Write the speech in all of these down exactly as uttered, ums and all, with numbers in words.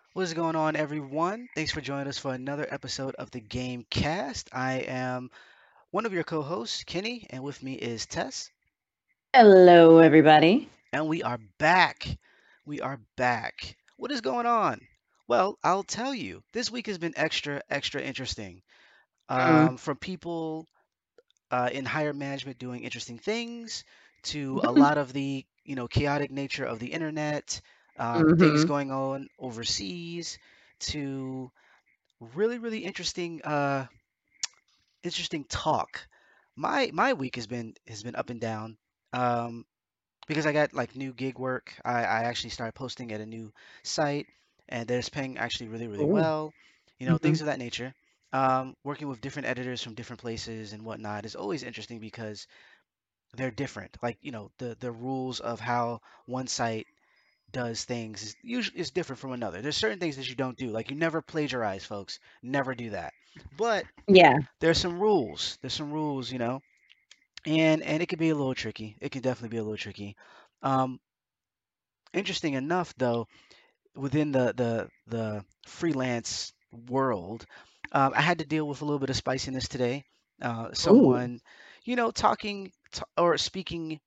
What's going on, everyone? Thanks for joining us for another episode of the Game Cast. I am one of your co hosts, Kenny, and with me is Tess, Hello, everybody. and we are back. We are back. What is going on? Well, I'll tell you, this week has been extra, extra interesting. Mm. Um, from people uh, in higher management doing interesting things to a lot of the you know chaotic nature of the internet, um, things Mm-hmm. going on overseas, to really, really interesting. Uh, interesting talk. My my week has been has been up and down. Um, because I got like new gig work. I, I actually started posting at a new site, and they're paying actually really, really Cool. well. You know, Mm-hmm. things of that nature. Um, working with different editors from different places and whatnot is always interesting because they're different. Like, you know, the the rules of how one site does things is usually is different from another. There's certain things that you don't do. Like you never plagiarize, folks. Never do that. But Yeah. there's some rules. There's some rules, you know, and and it can be a little tricky. It can definitely be a little tricky. Um, Interesting enough, though, within the the the freelance world, um, I had to deal with a little bit of spiciness today. Uh, Ooh. someone, you know, talking t- or speaking,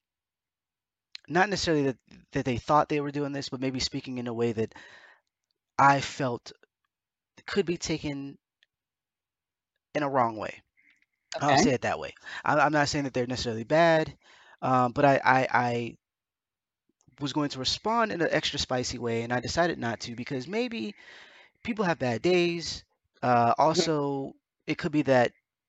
not necessarily that that they thought they were doing this, but maybe speaking in a way that I felt could be taken in a wrong way. I'll Okay. say it that way. I'm, I'm not saying that they're necessarily bad, um, but I, I I was going to respond in an extra spicy way, and I decided not to because maybe people have bad days. Uh, Mhm. also, it could be that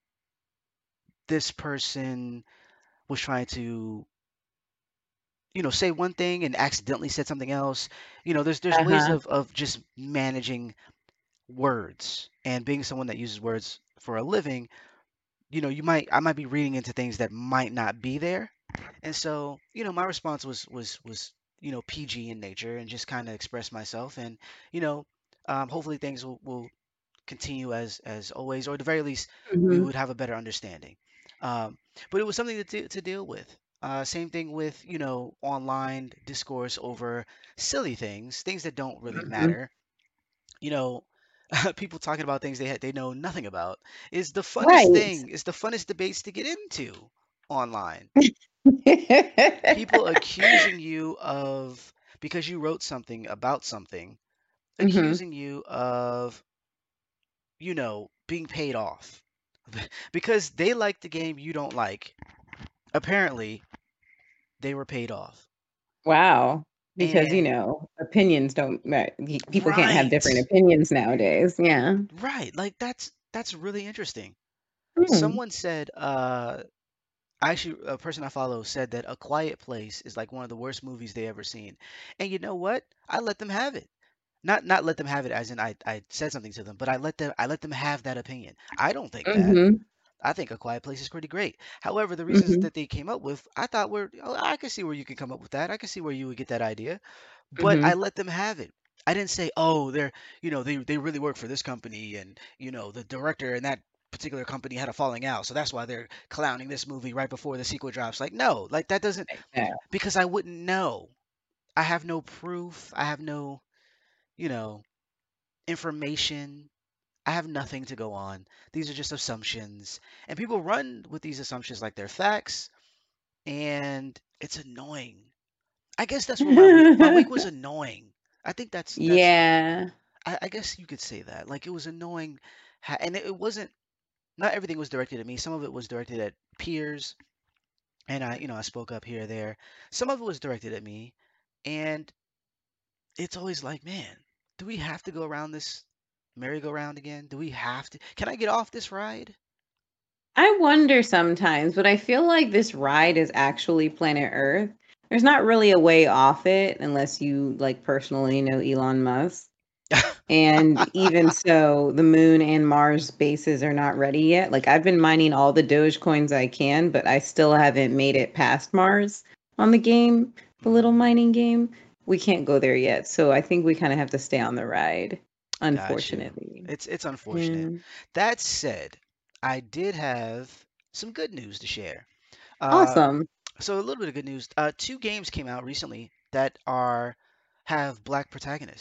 this person was trying to, you know, say one thing and accidentally said something else. You know, there's there's ways Uh-huh. of of just managing words and being someone that uses words for a living. You know, you might I might be reading into things that might not be there, and so you know, my response was was was you know P G in nature and just kind of express myself, and you know, um, hopefully things will, will continue as as always, or at the very least, we Mm-hmm. would have a better understanding. Um, but it was something to de- to deal with. Uh, same thing with you know online discourse over silly things, things that don't really Mm-hmm. matter. You know, people talking about things they had they know nothing about is the funnest Right. thing. It's the funnest debates to get into online. People accusing you of because you wrote something about something, Mm-hmm. accusing you of you know, being paid off because they like the game you don't like. Apparently, they were paid off. Wow. Because, you And know, opinions don't ma- y- people can't have different right, opinions nowadays. Yeah. right. Like that's that's really interesting. Hmm. Someone said, uh, actually, a person I follow said that A Quiet Place is like one of the worst movies they ever seen. And you know what? I let them have it. Not not let them have it as in I I said something to them, but I let them I let them have that opinion. I don't think that. Mm-hmm. I think A Quiet Place is pretty great. However, the reasons Mm-hmm. that they came up with, I thought were, oh, I can see where you could come up with that. I can see where you would get that idea, but Mm-hmm. I let them have it. I didn't say, oh, they're, you know, they they really work for this company, and you know, the director and that particular company had a falling out, so that's why they're clowning this movie right before the sequel drops. Like, no, like that doesn't, Yeah. because I wouldn't know. I have no proof. I have no, you know, information. I have nothing to go on. These are just assumptions. And people run with these assumptions like they're facts, and it's annoying. I guess that's what my week my week was annoying. I think that's that's Yeah. I, I guess you could say that. Like it was annoying ha- and it, it wasn't not everything was directed at me. Some of it was directed at peers and I, you know, I spoke up here or there. Some of it was directed at me and it's always like, man, do we have to go around this merry-go-round again? Do we have to? Can I get off this ride? I wonder sometimes, but I feel like this ride is actually planet Earth. There's not really a way off it unless you like personally know Elon Musk. And even so, the moon and Mars bases are not ready yet. Like I've been mining all the Doge coins I can, but I still haven't made it past Mars on the game, the little Mm, mining game. We can't go there yet. So I think we kind of have to stay on the ride, got you. unfortunately. It's it's unfortunate. Yeah. That said, I did have some good news to share. Uh, Awesome. so a little bit of good news. Uh, two games came out recently that are have black protagonists.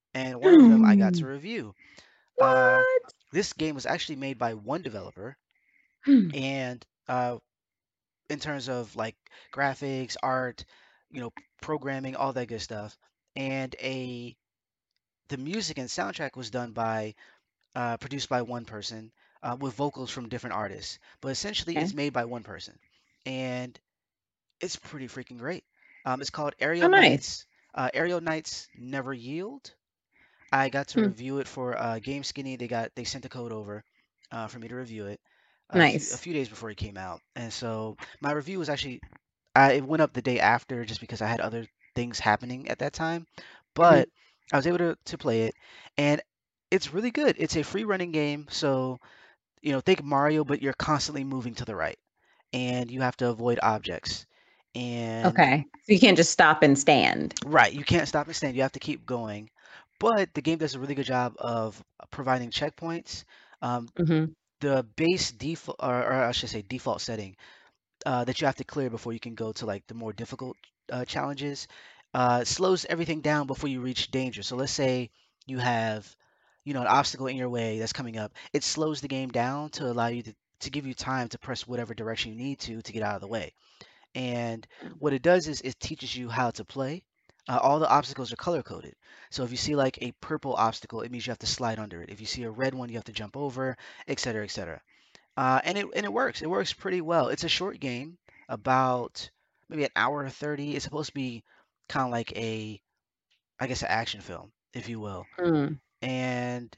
and one of them I got to Hmm. review. Uh, What? this game was actually made by one developer, Hmm. and uh, in terms of like graphics, art, you know, programming, all that good stuff, and a the music and soundtrack was done by uh, produced by one person uh, with vocals from different artists, but essentially Okay. it's made by one person, and it's pretty freaking great. Um, it's called Oh, Aerial nice. Knights. Uh, Aerial Knights Never Yield. I got to Hmm. review it for uh, Game Skinny. They got they sent the code over uh, for me to review it a few a Nice. few days before it came out, and so my review was actually I it went up the day after just because I had other things happening at that time, Hmm. but I was able to to play it, and it's really good. It's a free running game, so you know think Mario, but you're constantly moving to the right, and you have to avoid objects, and Okay. So you can't just stop and stand. right, you can't stop and stand. You have to keep going. But the game does a really good job of providing checkpoints. Um, Hmm. the base default, or, or I should say default setting uh, that you have to clear before you can go to like the more difficult uh, challenges uh, slows everything down before you reach danger. So let's say you have, you know, an obstacle in your way that's coming up. It slows the game down to allow you to, to give you time to press whatever direction you need to to get out of the way. And what it does is it teaches you how to play. Uh, all the obstacles are color coded. So if you see like a purple obstacle, it means you have to slide under it. If you see a red one, you have to jump over, et cetera, et cetera. Uh, and it and it works. It works pretty well. It's a short game, about maybe an hour thirty. It's supposed to be kind of like a, I guess, an action film, if you will. Mm. And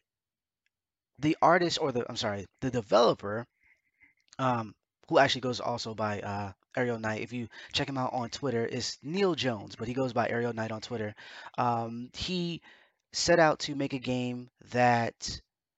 the artist, or the, I'm sorry, the developer, um, who actually goes also by uh, Ariel Knight. If you check him out on Twitter, is Neil Jones, but he goes by Ariel Knight on Twitter. Um, he set out to make a game that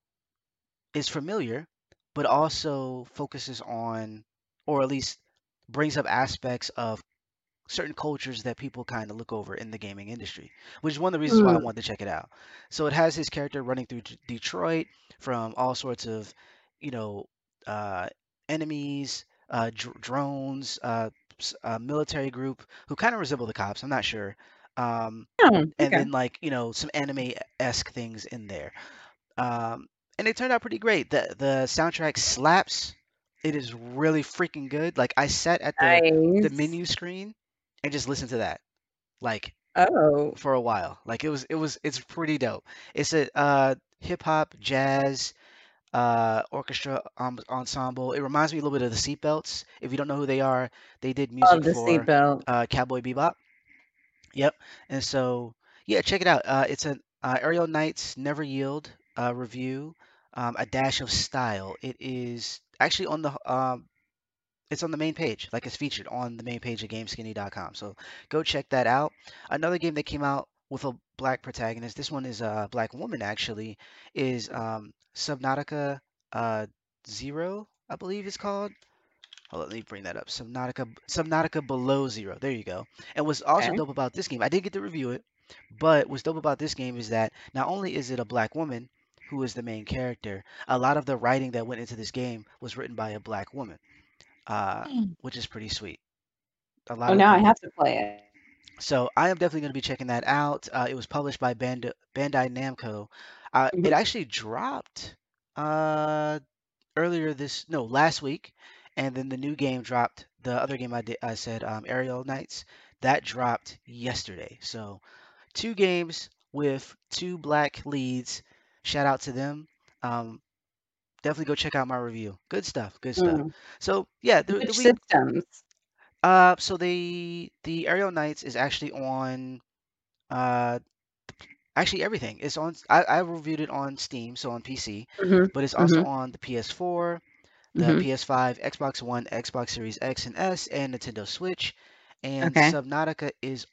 is familiar, but also focuses on, or at least brings up aspects of certain cultures that people kind of look over in the gaming industry, which is one of the reasons why I Mm. wanted to check it out. So it has his character running through D- Detroit from all sorts of, you know, uh, enemies, uh, dr- drones, uh, s- a military group who kind of resemble the cops. I'm not sure. Um, Oh, and okay. then like you know some anime-esque things in there. Um, and it turned out pretty great. The the soundtrack slaps. It is really freaking good. Like I sat at the the Nice. menu screen and just listened to that like Oh, for a while. Like it was it was it's pretty dope. It's a uh hip hop jazz uh orchestra um, ensemble. It reminds me a little bit of the Seatbelts. If you don't know who they are, they did music love the for seatbelt. uh Cowboy Bebop. Yep. And so, yeah, check it out. Uh, it's an uh, Ariel Knight's Never Yield uh, review, um, a dash of style. It is actually on the um, it's on the main page, like it's featured on the main page of gameskinny dot com. So go check that out. Another game that came out with a black protagonist. This one is a black woman actually. Is um, Subnautica uh, Zero, I believe it's called. Hold on, let me bring that up. Subnautica, Subnautica Below Zero. There you go. And what's also Okay. dope about this game, I did get to review it, but what's dope about this game is that not only is it a black woman who is the main character, a lot of the writing that went into this game was written by a black woman, uh, Mm. which is pretty sweet. A lot Oh, of now I the have to play it. so I am definitely going to be checking that out. Uh, it was published by Band- Bandai Namco. Uh, it Mhm. actually dropped. Uh, earlier this no last week, and then the new game dropped. The other game I did I said um, Aerial Knights that dropped yesterday. So two games with two black leads. Shout out to them. Um, definitely go check out my review. Good stuff. Good stuff. Mm. So yeah, the, the Which week. systems? Uh, so the the Aerial Knights is actually on. Uh, Actually, everything. It's on. I, I reviewed it on Steam, so on P C, Hmm. but it's also Hmm. on the P S four, the Hmm. P S five, Xbox One, Xbox Series X and S, and Nintendo Switch. And Okay. Subnautica is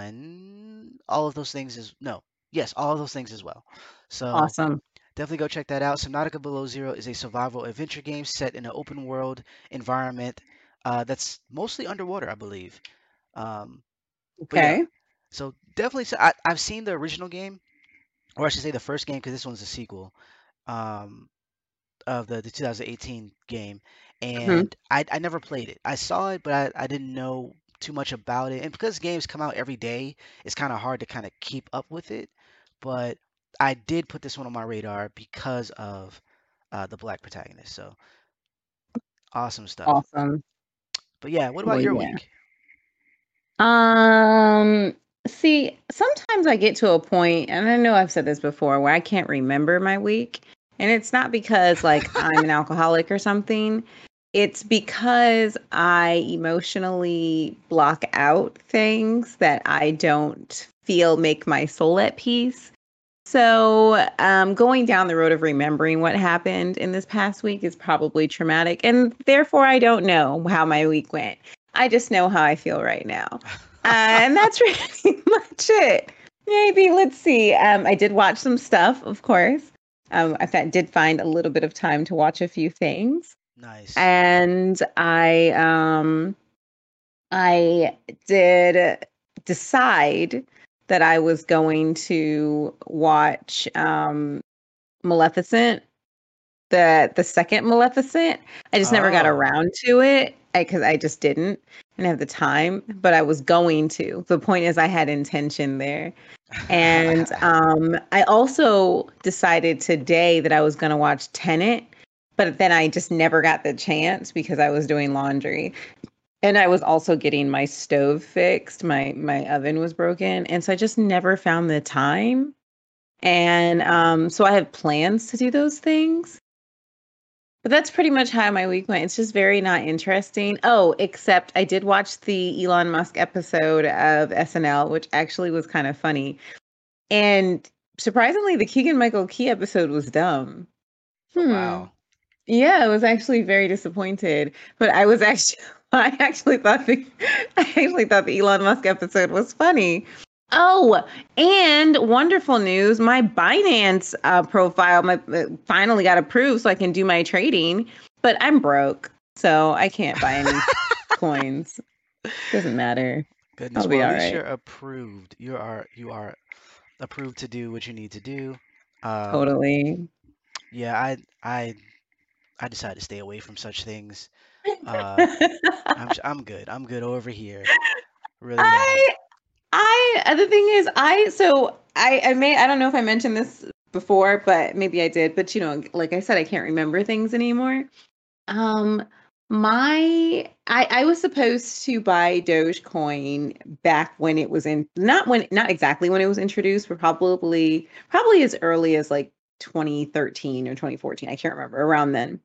on all of those things as no, yes, all of those things as well. So Awesome. definitely go check that out. Subnautica Below Zero is a survival adventure game set in an open world environment uh, that's mostly underwater, I believe. Um, but yeah, Okay. so definitely, so I, I've seen the original game, or I should say the first game, because this one's a sequel. Um, of the, the two thousand eighteen game, Hmm. and I, I never played it. I saw it, but I, I didn't know too much about it. And because games come out every day, it's kind of hard to kind of keep up with it. But I did put this one on my radar because of uh, the black protagonist. So awesome stuff. Awesome. But yeah, what Well, about your yeah. week? Um, see, sometimes I get to a point, and I know I've said this before, where I can't remember my week. And it's not because like I'm an alcoholic or something. It's because I emotionally block out things that I don't feel make my soul at peace. So, um, going down the road of remembering what happened in this past week is probably traumatic, and therefore I don't know how my week went. I just know how I feel right now. Uh, and that's really much it. Maybe, let's see. Um, I did watch some stuff, of course. Um, I fa- did find a little bit of time to watch a few things. Nice. And I um I did decide that I was going to watch um Maleficent, the the second Maleficent. I just never got Oh. around to it because I, I just didn't and have the time, but I was going to. The point is I had intention there. And um I also decided today that I was going to watch Tenet, but then I just never got the chance because I was doing laundry. And I was also getting my stove fixed. My my oven was broken, and so I just never found the time. And Hmm. um, so I have plans to do those things. But that's pretty much how my week went. It's just very not interesting. Oh, except I did watch the Elon Musk episode of S N L, which actually was kind of funny. And surprisingly, the Keegan Michael Key episode was dumb. Oh Hmm. wow. Yeah, I was actually very disappointed, but I was actually I actually thought the I actually thought the Elon Musk episode was funny. Oh, and wonderful news, my Binance uh, profile my uh, finally got approved so I can do my trading, but I'm broke, so I can't buy any coins. Doesn't matter. I'll Goodness. be Well, at all least right. you're approved. You are you are approved to do what you need to do. Um, Totally. yeah, I I I decided to stay away from such things. Uh, I'm j- I'm good. I'm good over here. Really am. I I uh, the thing is, I so I I may I don't know if I mentioned this before, but maybe I did. But you know, like I said, I can't remember things anymore. Um, my I I was supposed to buy Dogecoin back when it was in not when not exactly when it was introduced, but probably probably as early as like twenty thirteen or twenty fourteen. I can't remember around then.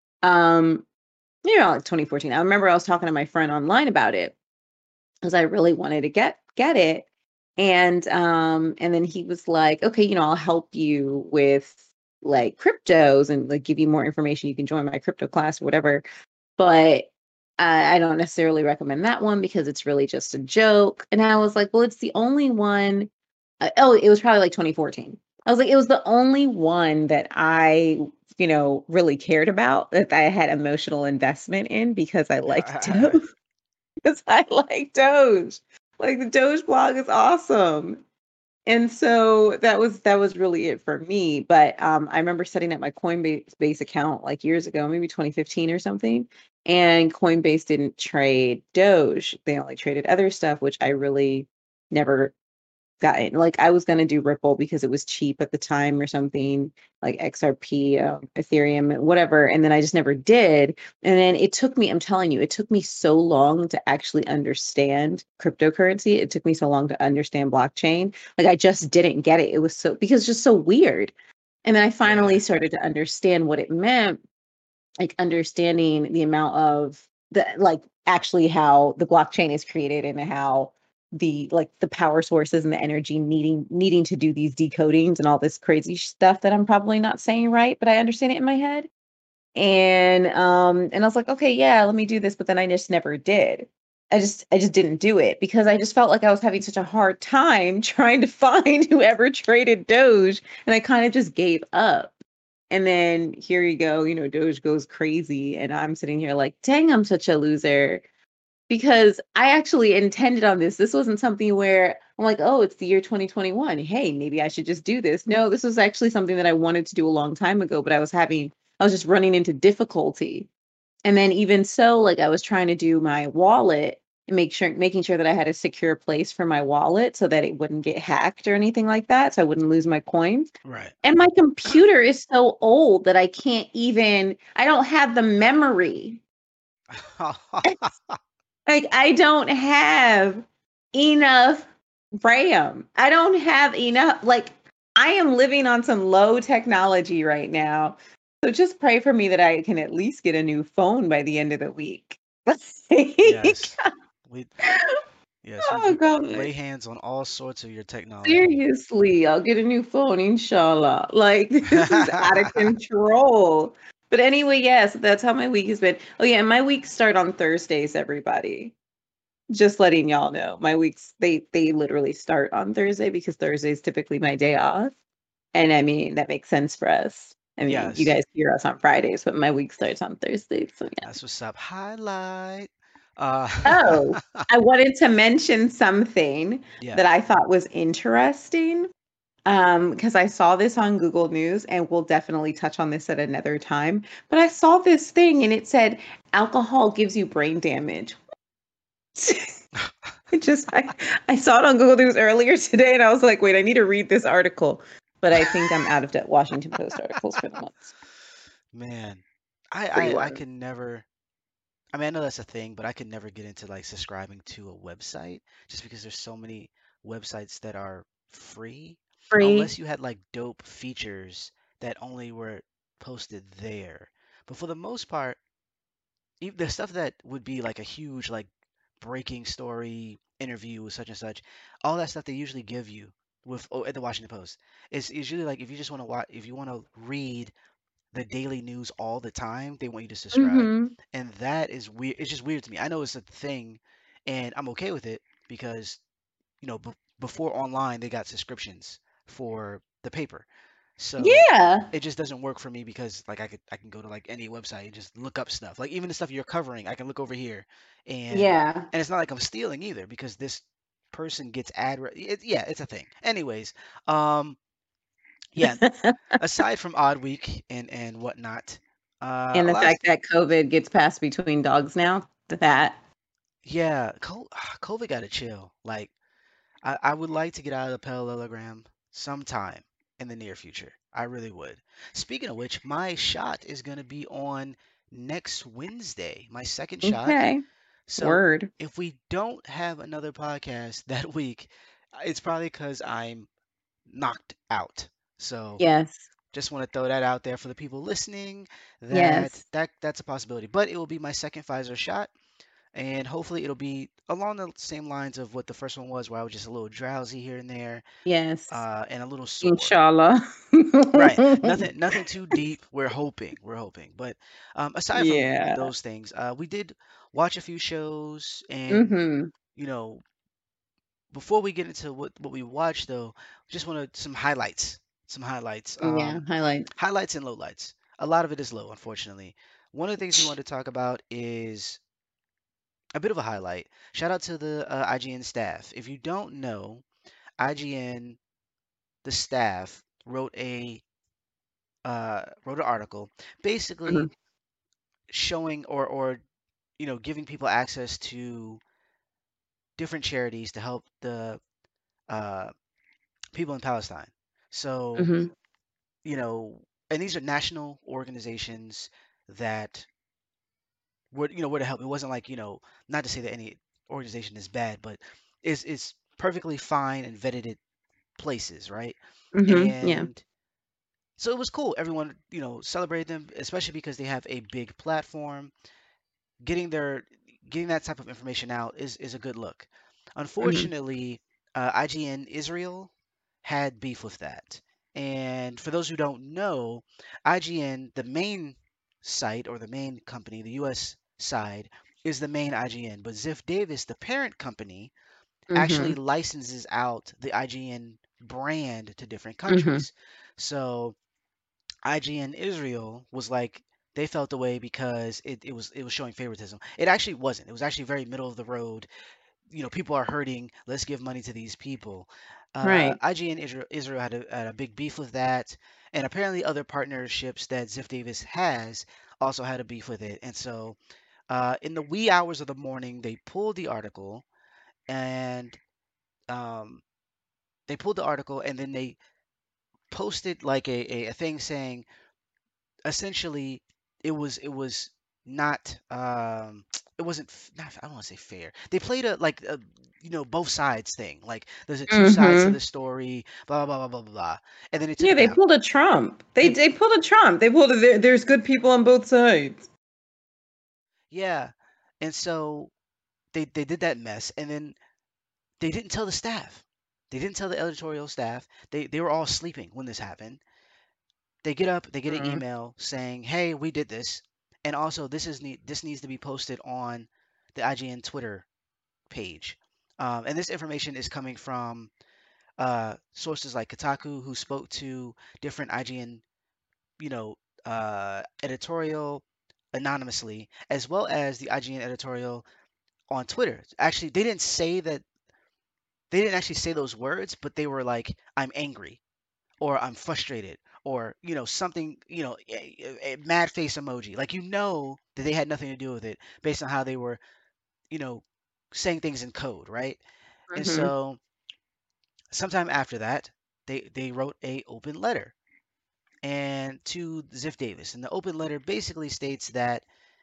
Um, you know, like twenty fourteen. I remember I was talking to my friend online about it because I really wanted to get get it. And um and then he was like, "Okay, you know, I'll help you with like cryptos and like give you more information. You can join my crypto class or whatever." But I, I don't necessarily recommend that one because it's really just a joke. And I was like, "Well, it's the only one." Uh, oh, it was probably like twenty fourteen. I was like, it was the only one that I, you know, really cared about, that I had emotional investment in because I liked Doge. Because I like Doge. Like the Doge blog is awesome. And so that was that was really it for me. But um, I remember setting up my Coinbase base account like years ago, maybe twenty fifteen or something. And Coinbase didn't trade Doge. They only traded other stuff, which I really never got it. Like I was gonna do Ripple because it was cheap at the time or something, like X R P, um, Ethereum, whatever. And then I just never did. And then it took me, I'm telling you, it took me so long to actually understand cryptocurrency. It took me so long to understand blockchain. Like I just didn't get it. It was so because it's just so weird. And then I finally Yeah. started to understand what it meant, like understanding the amount of the like actually how the blockchain is created and how the like the power sources and the energy needing needing to do these decodings and all this crazy stuff that I'm probably not saying right, but I understand it in my head. And um and I was like, okay, yeah, let me do this, but then I just never did. I just I just didn't do it because I just felt like I was having such a hard time trying to find whoever traded Doge, and I kind of just gave up. And then here you go, you know, Doge goes crazy. And I'm sitting here like, dang, I'm such a loser. Because I actually intended on this. This wasn't something where I'm like, oh, it's the year twenty twenty-one. Hey, maybe I should just do this. No, this was actually something that I wanted to do a long time ago, but I was having, I was just running into difficulty. And then even so, like I was trying to do my wallet. and make sure making sure that I had a secure place for my wallet so that it wouldn't get hacked or anything like that, so I wouldn't lose my coins. Right. And my computer is so old that I can't even I don't have the memory. Like I don't have enough RAM. I don't have enough like I am living on some low technology right now. So just pray for me that I can at least get a new phone by the end of the week. Yes. We yes, we, Oh we god. lay hands on all sorts of your technology. Seriously, I'll get a new phone, inshallah. Like this is out of control. But anyway, yes, that's how my week has been. Oh yeah, and my weeks start on Thursdays, everybody. Just letting y'all know. My weeks they they literally start on Thursday because Thursday is typically my day off. And I mean, that makes sense for us. I mean, you Yes. guys hear us on Fridays, but my week starts on Thursdays. So yeah. That's what's up. Highlight. Uh Oh, I wanted to mention something yeah. that I thought was interesting. Um, because I saw this on Google News, and we'll definitely touch on this at another time. But I saw this thing and it said alcohol gives you brain damage. It just I, I saw it on Google News earlier today and I was like, wait, I need to read this article. But I think I'm out of the Washington Post articles for the month. Man, I, Free I I one. could never. I mean, I know that's a thing, but I could never get into like subscribing to a website just because there's so many websites that are free, unless Free. you had like dope features that only were posted there. But for the most part, ev- the stuff that would be like a huge like breaking story interview with such and such, all that stuff they usually give you with oh, at the Washington Post. It's usually like if you just want to watch, if you want to read the daily news all the time, they want you to subscribe. Mm-hmm. And that is weird. It's just weird to me. I know it's a thing and I'm okay with it because, you know, b- before online, they got subscriptions for the paper. So Yeah. it just doesn't work for me because like I could I can go to like any website and just look up stuff. Like even the stuff you're covering, I can look over here and Yeah. and it's not like I'm stealing either because this person gets ad re- it, yeah, it's a thing. Anyways, um yeah, aside from Odd Week and and whatnot, uh, And a the lot of fact that COVID gets passed between dogs now, that. yeah, co- COVID got to chill. Like I, I would like to get out of the parallelogram sometime in the near future. I really would. Speaking of which, my shot is going to be on next Wednesday, my second shot. Okay. So Word. if we don't have another podcast that week, it's probably because I'm knocked out. So Yes. just want to throw that out there for the people listening that Yes. that that's a possibility. But it will be my second Pfizer shot, and hopefully it'll be along the same lines of what the first one was, where I was just a little drowsy here and there, Yes. uh, and a little sore. Inshallah. Right. Nothing nothing too deep. We're hoping. We're hoping. But um, aside from Yeah. those things, uh, we did watch a few shows, and Mhm. you know, before we get into what what we watched though, just want to some highlights. Some highlights. Yeah, Um, highlight. highlights and lowlights. A lot of it is low, unfortunately. One of the things we want to talk about is a bit of a highlight. Shout out to the uh, I G N staff. If you don't know, I G N, the staff, wrote a uh, wrote an article basically Mhm. showing or or you know giving people access to different charities to help the uh, people in Palestine. So Mhm. you know, and these are national organizations that would you know were to help. It wasn't like you know not to say that any organization is bad, but is is perfectly fine and vetted at places, right? Mhm. Yeah. And so it was cool. Everyone you know celebrated them, especially because they have a big platform. Getting their getting that type of information out is is a good look. Mhm. Unfortunately, uh, I G N Israel had beef with that. And for those who don't know, I G N, the main site or the main company, the U S side, is the main I G N. But Ziff Davis, the parent company, actually Mhm. licenses out the I G N brand to different Mhm. countries. So I G N Israel was like they felt the way because it, it was it was showing favoritism. It actually wasn't. It was actually very middle of the road. You know, people are hurting. Let's give money to these people. Uh, Right. I G N Israel, Israel had a, had a big beef with that, and apparently other partnerships that Ziff Davis has also had a beef with it. And so Uh, in the wee hours of the morning, they pulled the article and um, they pulled the article and then they posted like a, a, a thing saying essentially it was it was not um it wasn't f- not I don't want to say fair. They played a like a you know both sides thing. Like there's a two sides to Mm-hmm. the story, blah blah blah blah blah blah, and then they took Yeah, it they down. pulled a Trump. They And they pulled a Trump. They pulled a there, there's good people on both sides. yeah, and so they they did that mess, and then they didn't tell the staff. They didn't tell the editorial staff. They they were all sleeping when this happened. They get up, they get an Mm-hmm. email saying, "Hey, we did this, and also this is need this needs to be posted on the I G N Twitter page." Um, and this information is coming from uh, sources like Kotaku, who spoke to different I G N, you know, uh, editorial anonymously, as well as the I G N editorial on Twitter. Actually, they didn't say that. They didn't actually say those words, but they were like, "I'm angry," or "I'm frustrated," or you know something, you know, a, a mad face emoji. Like you know that they had nothing to do with it based on how they were, you know, saying things in code, right? And Mm-hmm. so sometime after that, they they wrote a open letter and to Ziff Davis, and the open letter basically states that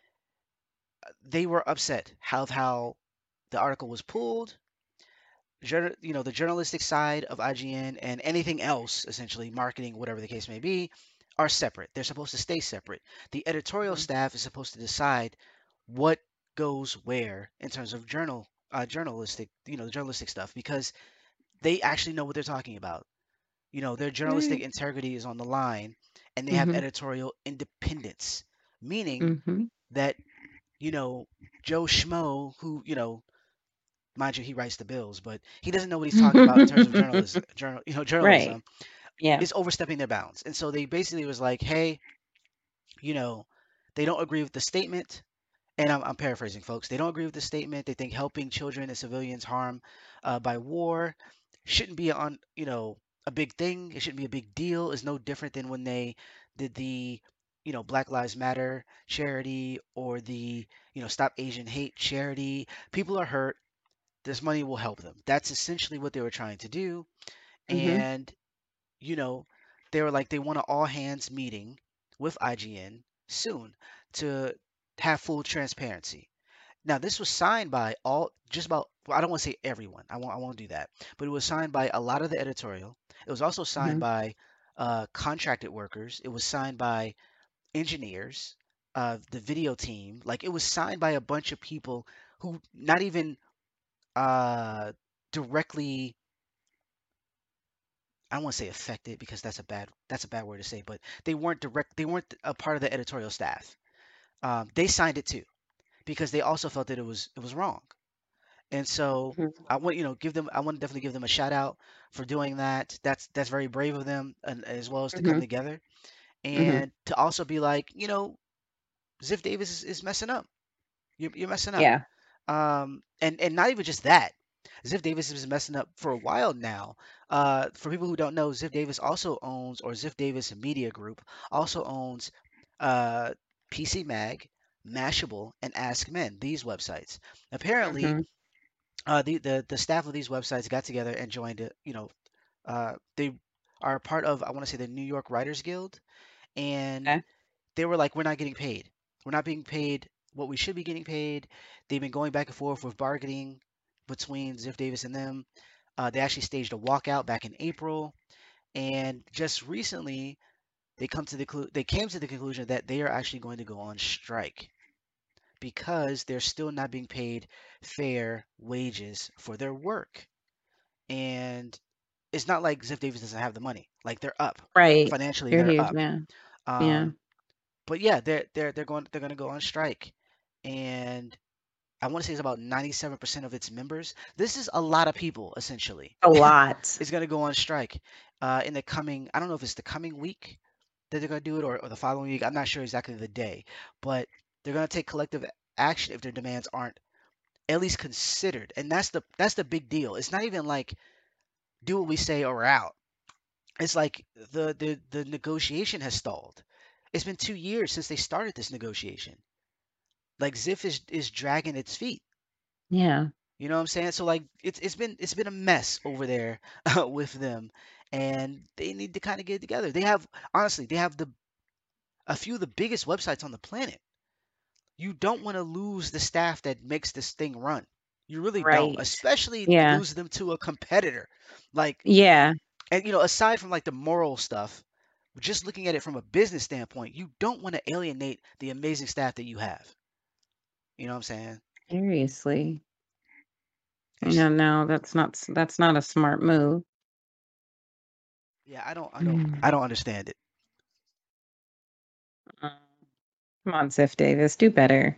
they were upset how how the article was pulled. jour- You know, the journalistic side of I G N and anything else, essentially marketing, whatever the case may be, are separate. They're supposed to stay separate. The editorial staff is supposed to decide what goes where in terms of journal uh, journalistic, you know, journalistic stuff because they actually know what they're talking about. You know, their journalistic Right. integrity is on the line and they have Mm-hmm. editorial independence, meaning Mm-hmm. that, you know, Joe Schmo, who, you know, mind you, he writes the bills, but he doesn't know what he's talking about in terms of journalism, journal, you know, Right. journalism Yeah. is overstepping their bounds. And so they basically was like, hey, you know, they don't agree with the statement. And I'm, I'm paraphrasing, folks. They don't agree with the statement. They think helping children and civilians harmed uh, by war shouldn't be on, you know, a big thing. It shouldn't be a big deal. It's no different than when they did the, you know, Black Lives Matter charity or the, you know, Stop Asian Hate charity. People are hurt. This money will help them. That's essentially what they were trying to do. Mm-hmm. And, you know, they were like, they want an all hands meeting with I G N soon to have full transparency. Now, this was signed by all, just about, well, I don't want to say everyone. I won't, I won't do that. But it was signed by a lot of the editorial. It was also signed Mm-hmm. by uh, contracted workers. It was signed by engineers, uh, the video team. Like it was signed by a bunch of people who not even uh, directly, I don't want to say affected because that's a bad that's a bad word to say, but they weren't direct. They weren't a part of the editorial staff. Um, they signed it too because they also felt that it was it was wrong. And so I want, you know, give them, I want to definitely give them a shout out for doing that. That's that's very brave of them, and as well as to come Mm-hmm. together Mm-hmm. and to also be like, you know, Ziff Davis is, is messing up. You're, you're messing up. Yeah. Um, and and not even just that. Ziff Davis has been messing up for a while now. Uh, for people who don't know, Ziff Davis also owns, or Ziff Davis Media Group also owns, uh, P C Mag, Mashable, and Ask Men. These websites. Apparently, Mm-hmm. uh, the, the the staff of these websites got together and joined it. You know, uh, they are part of I want to say the New York Writers Guild, and Okay. they were like, we're not getting paid. We're not being paid what we should be getting paid. They've been going back and forth with bargaining between Ziff Davis and them. Uh, they actually staged a walkout back in April, and just recently they come to the clu- they came to the conclusion that they are actually going to go on strike because they're still not being paid fair wages for their work. And it's not like Ziff Davis doesn't have the money. Like they're up Right. financially, You're they're huge. up. Yeah. Yeah. Um, but yeah, they're they're they're going they're going to go on strike, and I want to say it's about ninety-seven percent of its members. This is a lot of people essentially. A lot. Is going to go on strike uh, in the coming. I don't know if it's the coming week that they're going to do it or, or the following week. I'm not sure exactly the day, but they're going to take collective action if their demands aren't at least considered. And that's the that's the big deal. It's not even like do what we say or we're out. It's like the the the negotiation has stalled. It's been two years since they started this negotiation. Like Ziff is is dragging its feet. Yeah. You know what I'm saying? So like it's it's been it's been a mess over there with them, and they need to kind of get it together. They have honestly, they have the a few of the biggest websites on the planet. You don't want to lose the staff that makes this thing run. You really don't, Right. especially Yeah. lose them to a competitor. Like, Yeah. and you know, aside from like the moral stuff, just looking at it from a business standpoint, you don't want to alienate the amazing staff that you have. You know what I'm saying? Seriously. I It's know, no, that's not s- that's not a smart move. yeah, I don't, I don't, I Mm. don't understand it. Uh, Come on, Ziff Davis, do better.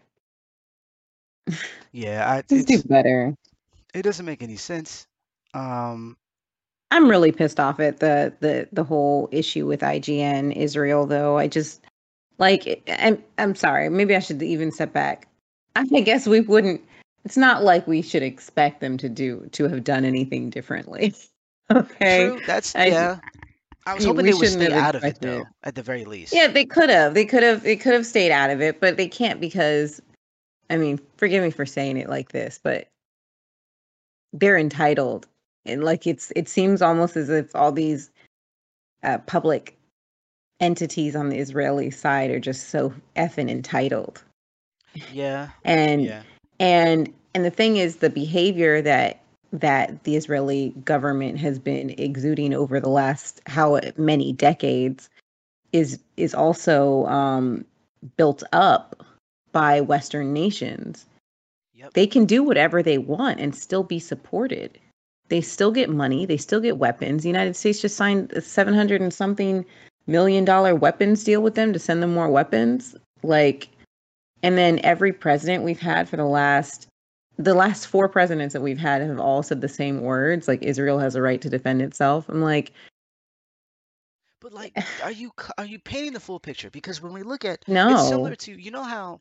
Yeah, I, Just do it's better. it doesn't make any sense. Um, I'm really pissed off at the the the whole issue with I G N Israel though. I just like I'm I'm sorry. Maybe I should even step back. I guess we wouldn't it's not like we should expect them to do to have done anything differently. Okay. true. That's I j- yeah. I was y- hoping we they would shouldn't stay have out of it expected. though, at the very least. Yeah, they could have. They could have they could have stayed out of it, but they can't because I mean, forgive me for saying it like this, but they're entitled. And like it's it seems almost as if all these uh, public entities on the Israeli side are just so effing entitled. Yeah, And yeah, and and the thing is the behavior that that the Israeli government has been exuding over the last how many decades is is also um, built up by Western nations. yep. They can do whatever they want and still be supported. They still get money. They still get weapons. The United States just signed a seven hundred and something million dollar weapons deal with them to send them more weapons. Like, and then every president we've had for the last, the last four presidents that we've had have all said the same words. Like, Israel has a right to defend itself. I'm like, But like, are you c- are you painting the full picture? Because when we look at, it's similar no. to, you know how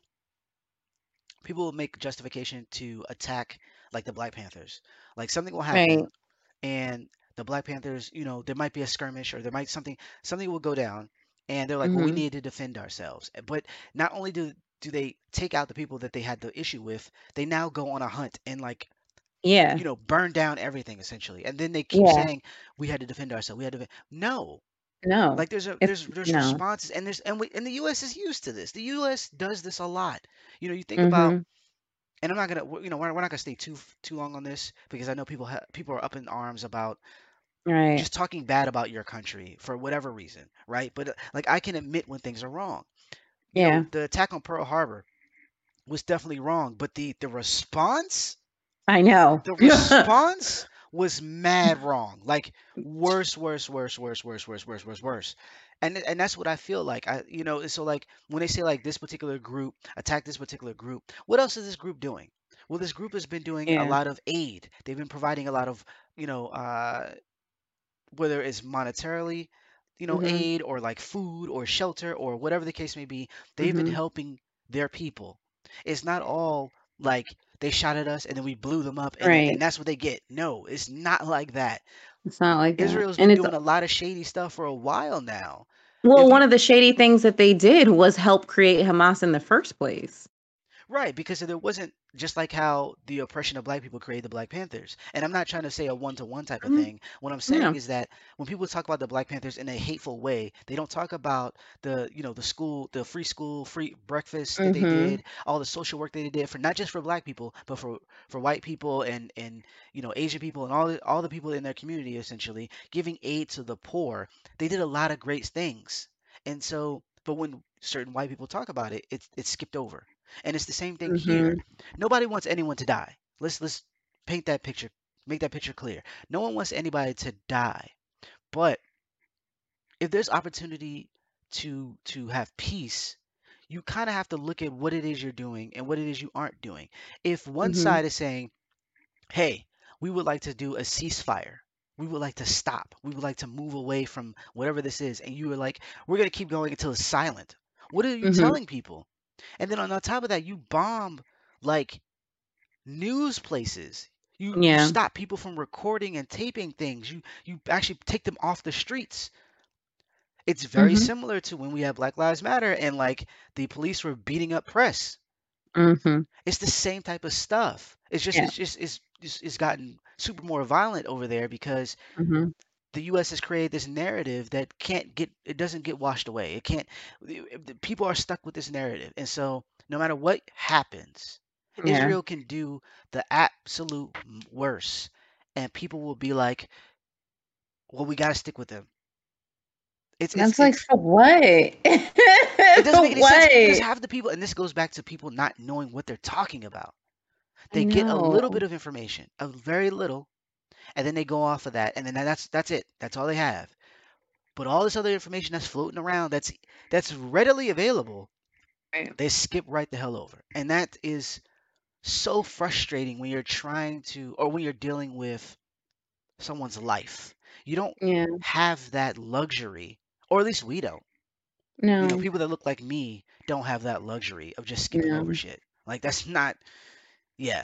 people will make justification to attack like the Black Panthers. Like something will Right. happen and the Black Panthers, you know, there might be a skirmish or there might something something will go down and they're like, well, we Mm-hmm. need to defend ourselves. But not only do do they take out the people that they had the issue with, they now go on a hunt and like, Yeah. you know, burn down everything essentially. And then they keep Yeah. saying we had to defend ourselves. We had to defend. No. No. Like there's a It's there's there's no. responses and there's and we and the U S is used to this. The U S does this a lot. You know, you think about Mm-hmm. and I'm not gonna, you know, we're, we're not gonna stay too too long on this because I know people ha people are up in arms about Right. just talking bad about your country for whatever reason, right? But uh, like I can admit when things are wrong. You know, Yeah. the attack on Pearl Harbor was definitely wrong, but the the response, I know. the response was mad wrong. Like worse, worse, worse, worse, worse, worse, worse, worse, worse. And and that's what I feel like. I you know, so like when they say like this particular group attack this particular group, what else is this group doing? Well, this group has been doing a Yeah. lot of aid. They've been providing a lot of, you know, uh, whether it's monetarily, you know, Mhm. aid or like food or shelter or whatever the case may be. They've been Mhm. helping their people. It's not all like they shot at us and then we blew them up and Right. and that's what they get. No, it's not like that. It's not like that. Israel's And been it's doing a lot of shady stuff for a while now. well, If one you of the shady things that they did was help create Hamas in the first place. Right, because there wasn't just like how the oppression of black people created the Black Panthers. And I'm not trying to say a one-to-one type of Mhm. thing. What I'm saying Yeah. is that when people talk about the Black Panthers in a hateful way, they don't talk about the, you know, the school, the free school, free breakfast that they Mhm. did, all the social work that they did for not just for black people, but for for white people and and you know, Asian people and all the all the people in their community essentially, giving aid to the poor. They did a lot of great things. And so, but when certain white people talk about it, it's it's skipped over. And it's the same thing here. Mhm. Nobody wants anyone to die. Let's let's paint that picture, make that picture clear. No one wants anybody to die. But if there's opportunity to to have peace, you kind of have to look at what it is you're doing and what it is you aren't doing. If one Mhm. side is saying, "Hey, we would like to do a ceasefire. We would like to stop. We would like to move away from whatever this is," and you are like, "We're going to keep going until it's silent." What are you Mhm. telling people? And then on on top of that, you bomb like news places. You you Yeah. stop people from recording and taping things. You you actually take them off the streets. It's very Mhm. similar to when we had Black Lives Matter and like the police were beating up press. Mm-hmm. It's the same type of stuff. It's just Yeah. it's just it's it's, it's gotten super more violent over there because Mm-hmm. the U S has created this narrative that can't get it doesn't get washed away. It can't the- the people are stuck with this narrative. And so no matter what happens, Yeah. Israel can do the absolute m- worst and people will be like, "Well, we got to stick with them." It's it's That's like it's for what? it doesn't For make any sense because what? half the people, and this goes back to people not knowing what they're talking about. I They get a little know. bit of information, a very little, and then they go off of that, and then that's that's it. That's all they have. But all this other information that's floating around, that's that's readily available, Right. they skip right the hell over, and that is so frustrating when you're trying to, or when you're dealing with someone's life. You don't Yeah. have that luxury, or at least we don't. You know, No. people that look like me don't have that luxury of just skipping over No. shit. Like that's not, yeah,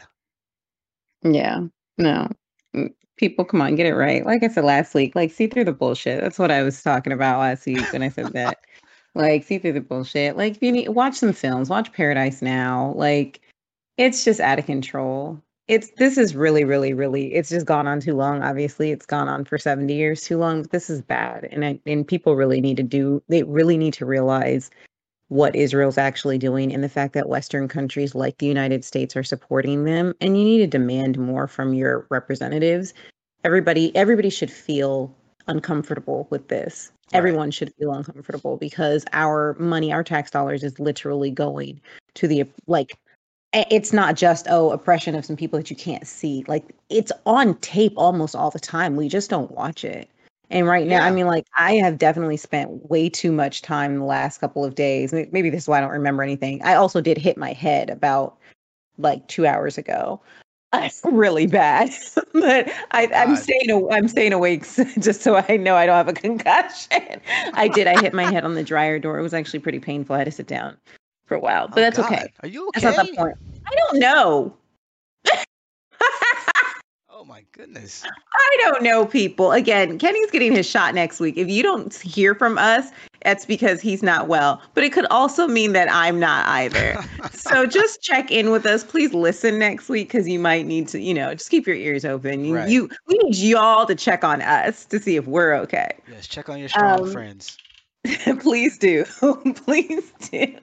Yeah. No. Mm, People, come on, get it right. Like I said last week, like see through the bullshit. That's what I was talking about last week when I said that. Like see through the bullshit. Like you need watch some films. Watch Paradise Now. Like it's just out of control. It's this is really, really, really. It's just gone on too long. Obviously, it's gone on for seventy years too long. But this is bad, and I, and people really need to do. They really need to realize what Israel's actually doing and the fact that Western countries like the United States are supporting them. And you need to demand more from your representatives. Everybody, everybody should feel uncomfortable with this. right, Everyone should feel uncomfortable because our money, our tax dollars is literally going to the like it's not just oh oppression of some people that you can't see, like it's on tape almost all the time, we just don't watch it. And right now, I yeah, mean, like I have definitely spent way too much time the last couple of days. May- maybe this is why I don't remember anything. I also did hit my head about like two hours ago. Really bad. But oh I, I'm God, staying aw- I'm staying awake just so I know I don't have a concussion. I did. I hit my head on the dryer door. It was actually pretty painful. I had to sit down for a while, but oh that's okay. God, are you That's not the okay? point. I don't know. Oh my goodness. I don't know, people. Again, Kenny's getting his shot next week. If you don't hear from us, it's because he's not well. But it could also mean that I'm not either. So just check in with us. Please listen next week because you might need to, you know, just keep your ears open. You, Right. you, we need y'all to check on us to see if we're okay. Yes, check on your strong Um, friends. please do, please do.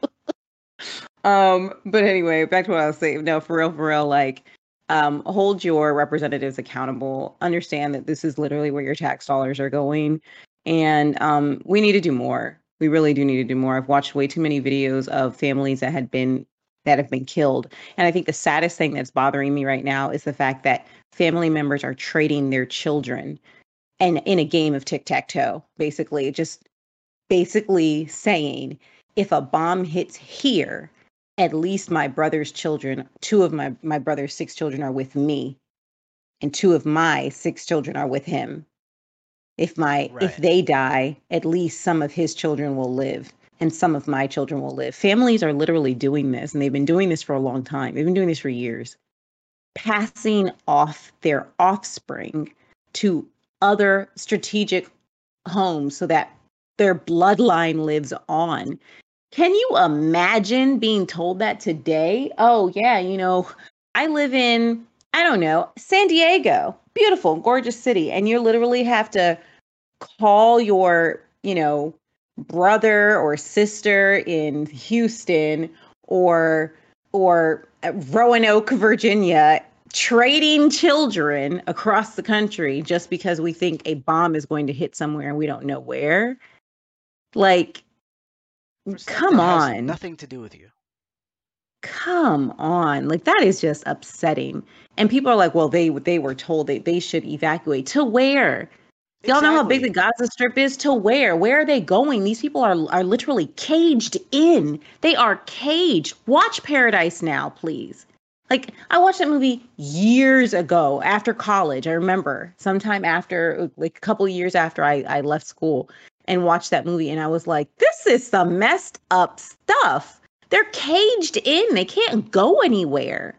Um, but anyway, back to what I was saying. No, for real, for real, like, um, hold your representatives accountable. Understand that this is literally where your tax dollars are going. And um, we need to do more. We really do need to do more. I've watched way too many videos of families that had been that have been killed. And I think the saddest thing that's bothering me right now is the fact that family members are trading their children and in a game of tic-tac-toe, basically, just basically saying if a bomb hits here, at least my brother's children, two of my my brother's six children are with me, and two of my six children are with him. If my if Right. they die, at least some of his children will live and some of my children will live. Families are literally doing this, and they've been doing this for a long time. They've been doing this for years, passing off their offspring to other strategic homes so that their bloodline lives on. Can you imagine being told that today? Oh, yeah, you know, I live in, I don't know, San Diego, beautiful, gorgeous city. And you literally have to call your, you know, brother or sister in Houston or or Roanoke, Virginia, trading children across the country just because we think a bomb is going to hit somewhere and we don't know where. Like, For stuff come that has on. nothing to do with you. Come on. Like that is just upsetting. And people are like, well, they they were told that they should evacuate. To where? Y'all know how big the Exactly. Gaza Strip is? To where? Where are they going? These people are are literally caged in. They are caged. Watch Paradise Now, please. Like I watched that movie years ago after college. I remember sometime after like a couple years after I, I left school and watched that movie and I was like, this is some messed up stuff. They're caged in. They can't go anywhere.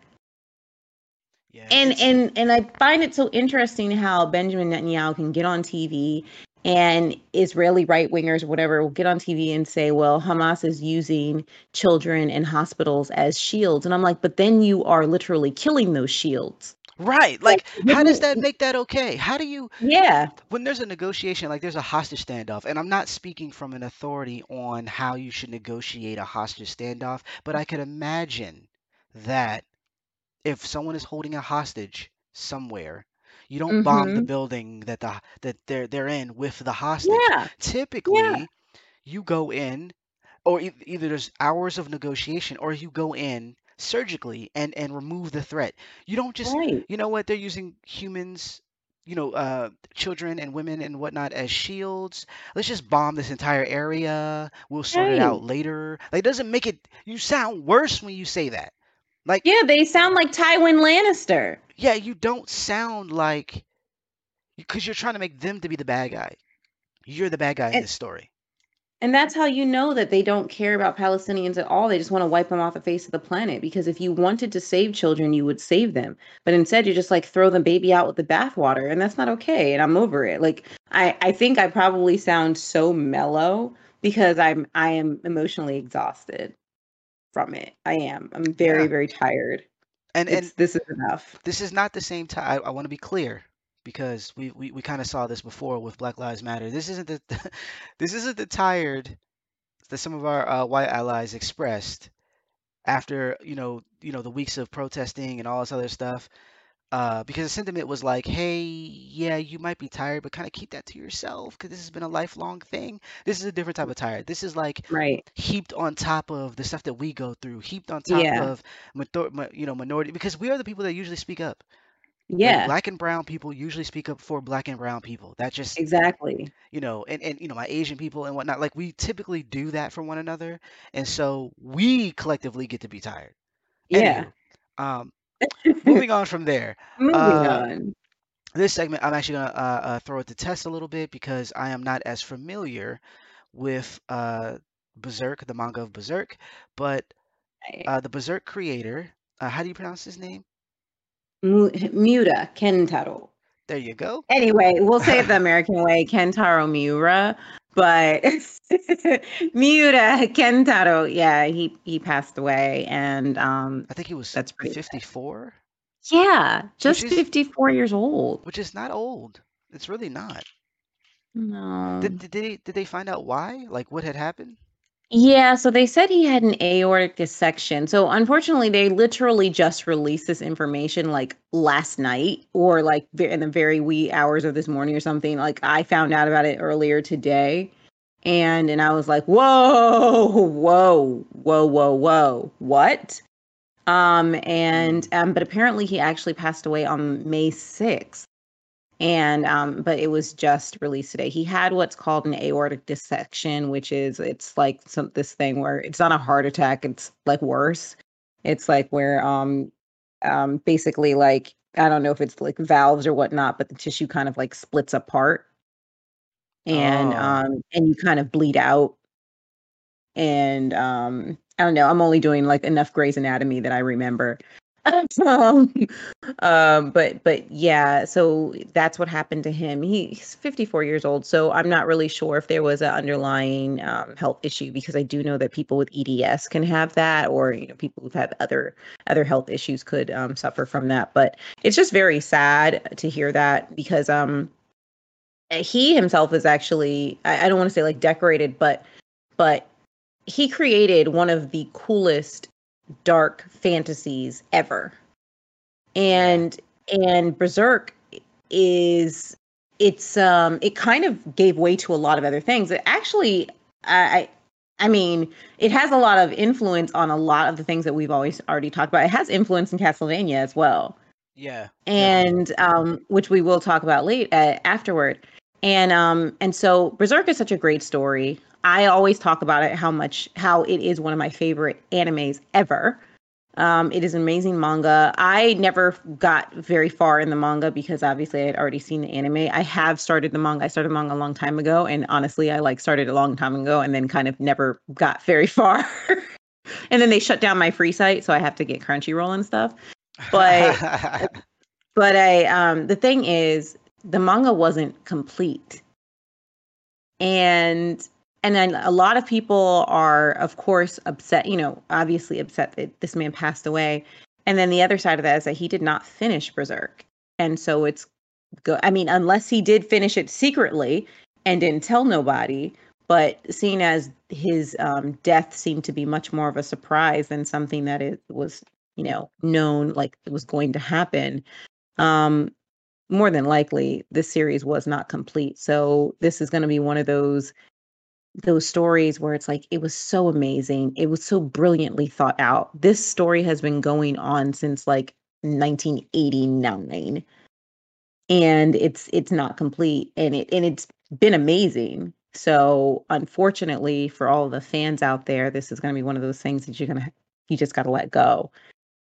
Yeah, And it's and and I find it so interesting how Benjamin Netanyahu can get on T V And Israeli right wingers or whatever will get on T V and say, well, Hamas is using children in hospitals as shields. And I'm like, but then you are literally killing those shields. Right. Like, Like, how does that make that okay? How do you, yeah, when there's a negotiation, like there's a hostage standoff, and I'm not speaking from an authority on how you should negotiate a hostage standoff, but I could imagine that if someone is holding a hostage somewhere, you don't bomb the mm-hmm, building that the that they're they're in with the hostage. yeah, yeah, Typically, you go in, or e- either there's hours of negotiation, or you go in surgically and and remove the threat. You don't just, right. you know what, they're using humans, you know, uh, children and women and whatnot as shields. Let's just bomb this entire area. We'll sort it Right. out later. Like, it doesn't make it. You sound worse when you say that. Like, Yeah, they sound like Tywin Lannister. yeah, you don't sound like, because you're trying to make them to be the bad guy. You're the bad guy in And this story. and that's how you know that they don't care about Palestinians at all. They just want to wipe them off the face of the planet. Because if you wanted to save children, you would save them. But instead, you just like throw the baby out with the bathwater, and that's not okay. And I'm over it. Like I, I think I probably sound so mellow because I'm, I am emotionally exhausted from it. I am. I'm very, Yeah, very tired. and and It's this is enough. this is not the same time. I, I want to be clear because we we, we kind of saw this before with Black Lives Matter. This isn't the this isn't the tired that some of our uh, white allies expressed after, you know, you know the weeks of protesting and all this other stuff. Uh, because the sentiment was like, hey, yeah, you might be tired, but kind of keep that to yourself because this has been a lifelong thing. This is a different type of tired. This is like Right. heaped on top of the stuff that we go through, heaped on top Yeah. of mathor- ma- you know, minority, because we are the people that usually speak up. Like, Yeah. black and brown people usually speak up for black and brown people. That just, Exactly. you know, and, and you know, my Asian people and whatnot, like we typically do that for one another. And so we collectively get to be tired. Yeah. Anywho, um, moving on from there. Moving Uh, on. this segment, I'm actually gonna uh, uh, throw it to test a little bit because I am not as familiar with uh, Berserk, the manga of Berserk, but Right. uh, the Berserk creator, uh, how do you pronounce his name? Mu- Miura Kentaro. There you go. Anyway, we'll say it the American way, Kentaro Miura, but Miura Kentaro, yeah, he he passed away, and um, I think he was that's pretty sad. fifty-four, Yeah, which just is fifty-four years old. which is not old. It's really not. Did, No. did they did they find out why? Like, what had happened? Yeah, so they said he had an aortic dissection. So unfortunately, they literally just released this information like last night or like ve- in the very wee hours of this morning or something. Like I found out about it earlier today. And and I was like, "Whoa, whoa, whoa, whoa, whoa. What?" Um and Mm. um but apparently he actually passed away on May sixth. And um but it was just released today. He had what's called an aortic dissection, which is it's like some this thing where it's not a heart attack, it's like worse. It's like where um um basically like I don't know if it's like valves or whatnot, but the tissue kind of like splits apart and Oh. um and you kind of bleed out and um I don't know, I'm only doing like enough Grey's Anatomy that I remember. um, um, but but yeah, so that's what happened to him. He's fifty-four years old, so I'm not really sure if there was an underlying um, health issue because I do know that people with E D S can have that, or you know, people who've had other other health issues could um, suffer from that. But it's just very sad to hear that because um he himself is actually I, I don't want to say like decorated, but but he created one of the coolest dark fantasies ever. Yeah. And and Berserk is it's um it kind of gave way to a lot of other things. It actually I I mean, it has a lot of influence on a lot of the things that we've always already talked about. It has influence in Castlevania as well. Yeah, definitely. And um which we will talk about late uh, afterward. And um and so Berserk is such a great story. I always talk about it how much how it is one of my favorite animes ever. Um, it is an amazing manga. I never got very far in the manga because obviously I had already seen the anime. I have started the manga. I started manga a long time ago, and honestly, I like started a long time ago and then kind of never got very far. And then they shut down my free site, so I have to get Crunchyroll and stuff. But but I um the thing is the manga wasn't complete. And and then a lot of people are, of course, upset, you know, obviously upset that this man passed away. And then the other side of that is that he did not finish Berserk. And so it's go I mean, unless he did finish it secretly and didn't tell nobody, but seeing as his um, death seemed to be much more of a surprise than something that it was, you know, known like it was going to happen. Um, more than likely this series was not complete. So this is going to be one of those those stories where it's like it was so amazing. It was so brilliantly thought out. This story has been going on since like nineteen eighty-nine and it's it's not complete and it and it's been amazing. So unfortunately for all the fans out there, this is going to be one of those things that you're going to you just got to let go.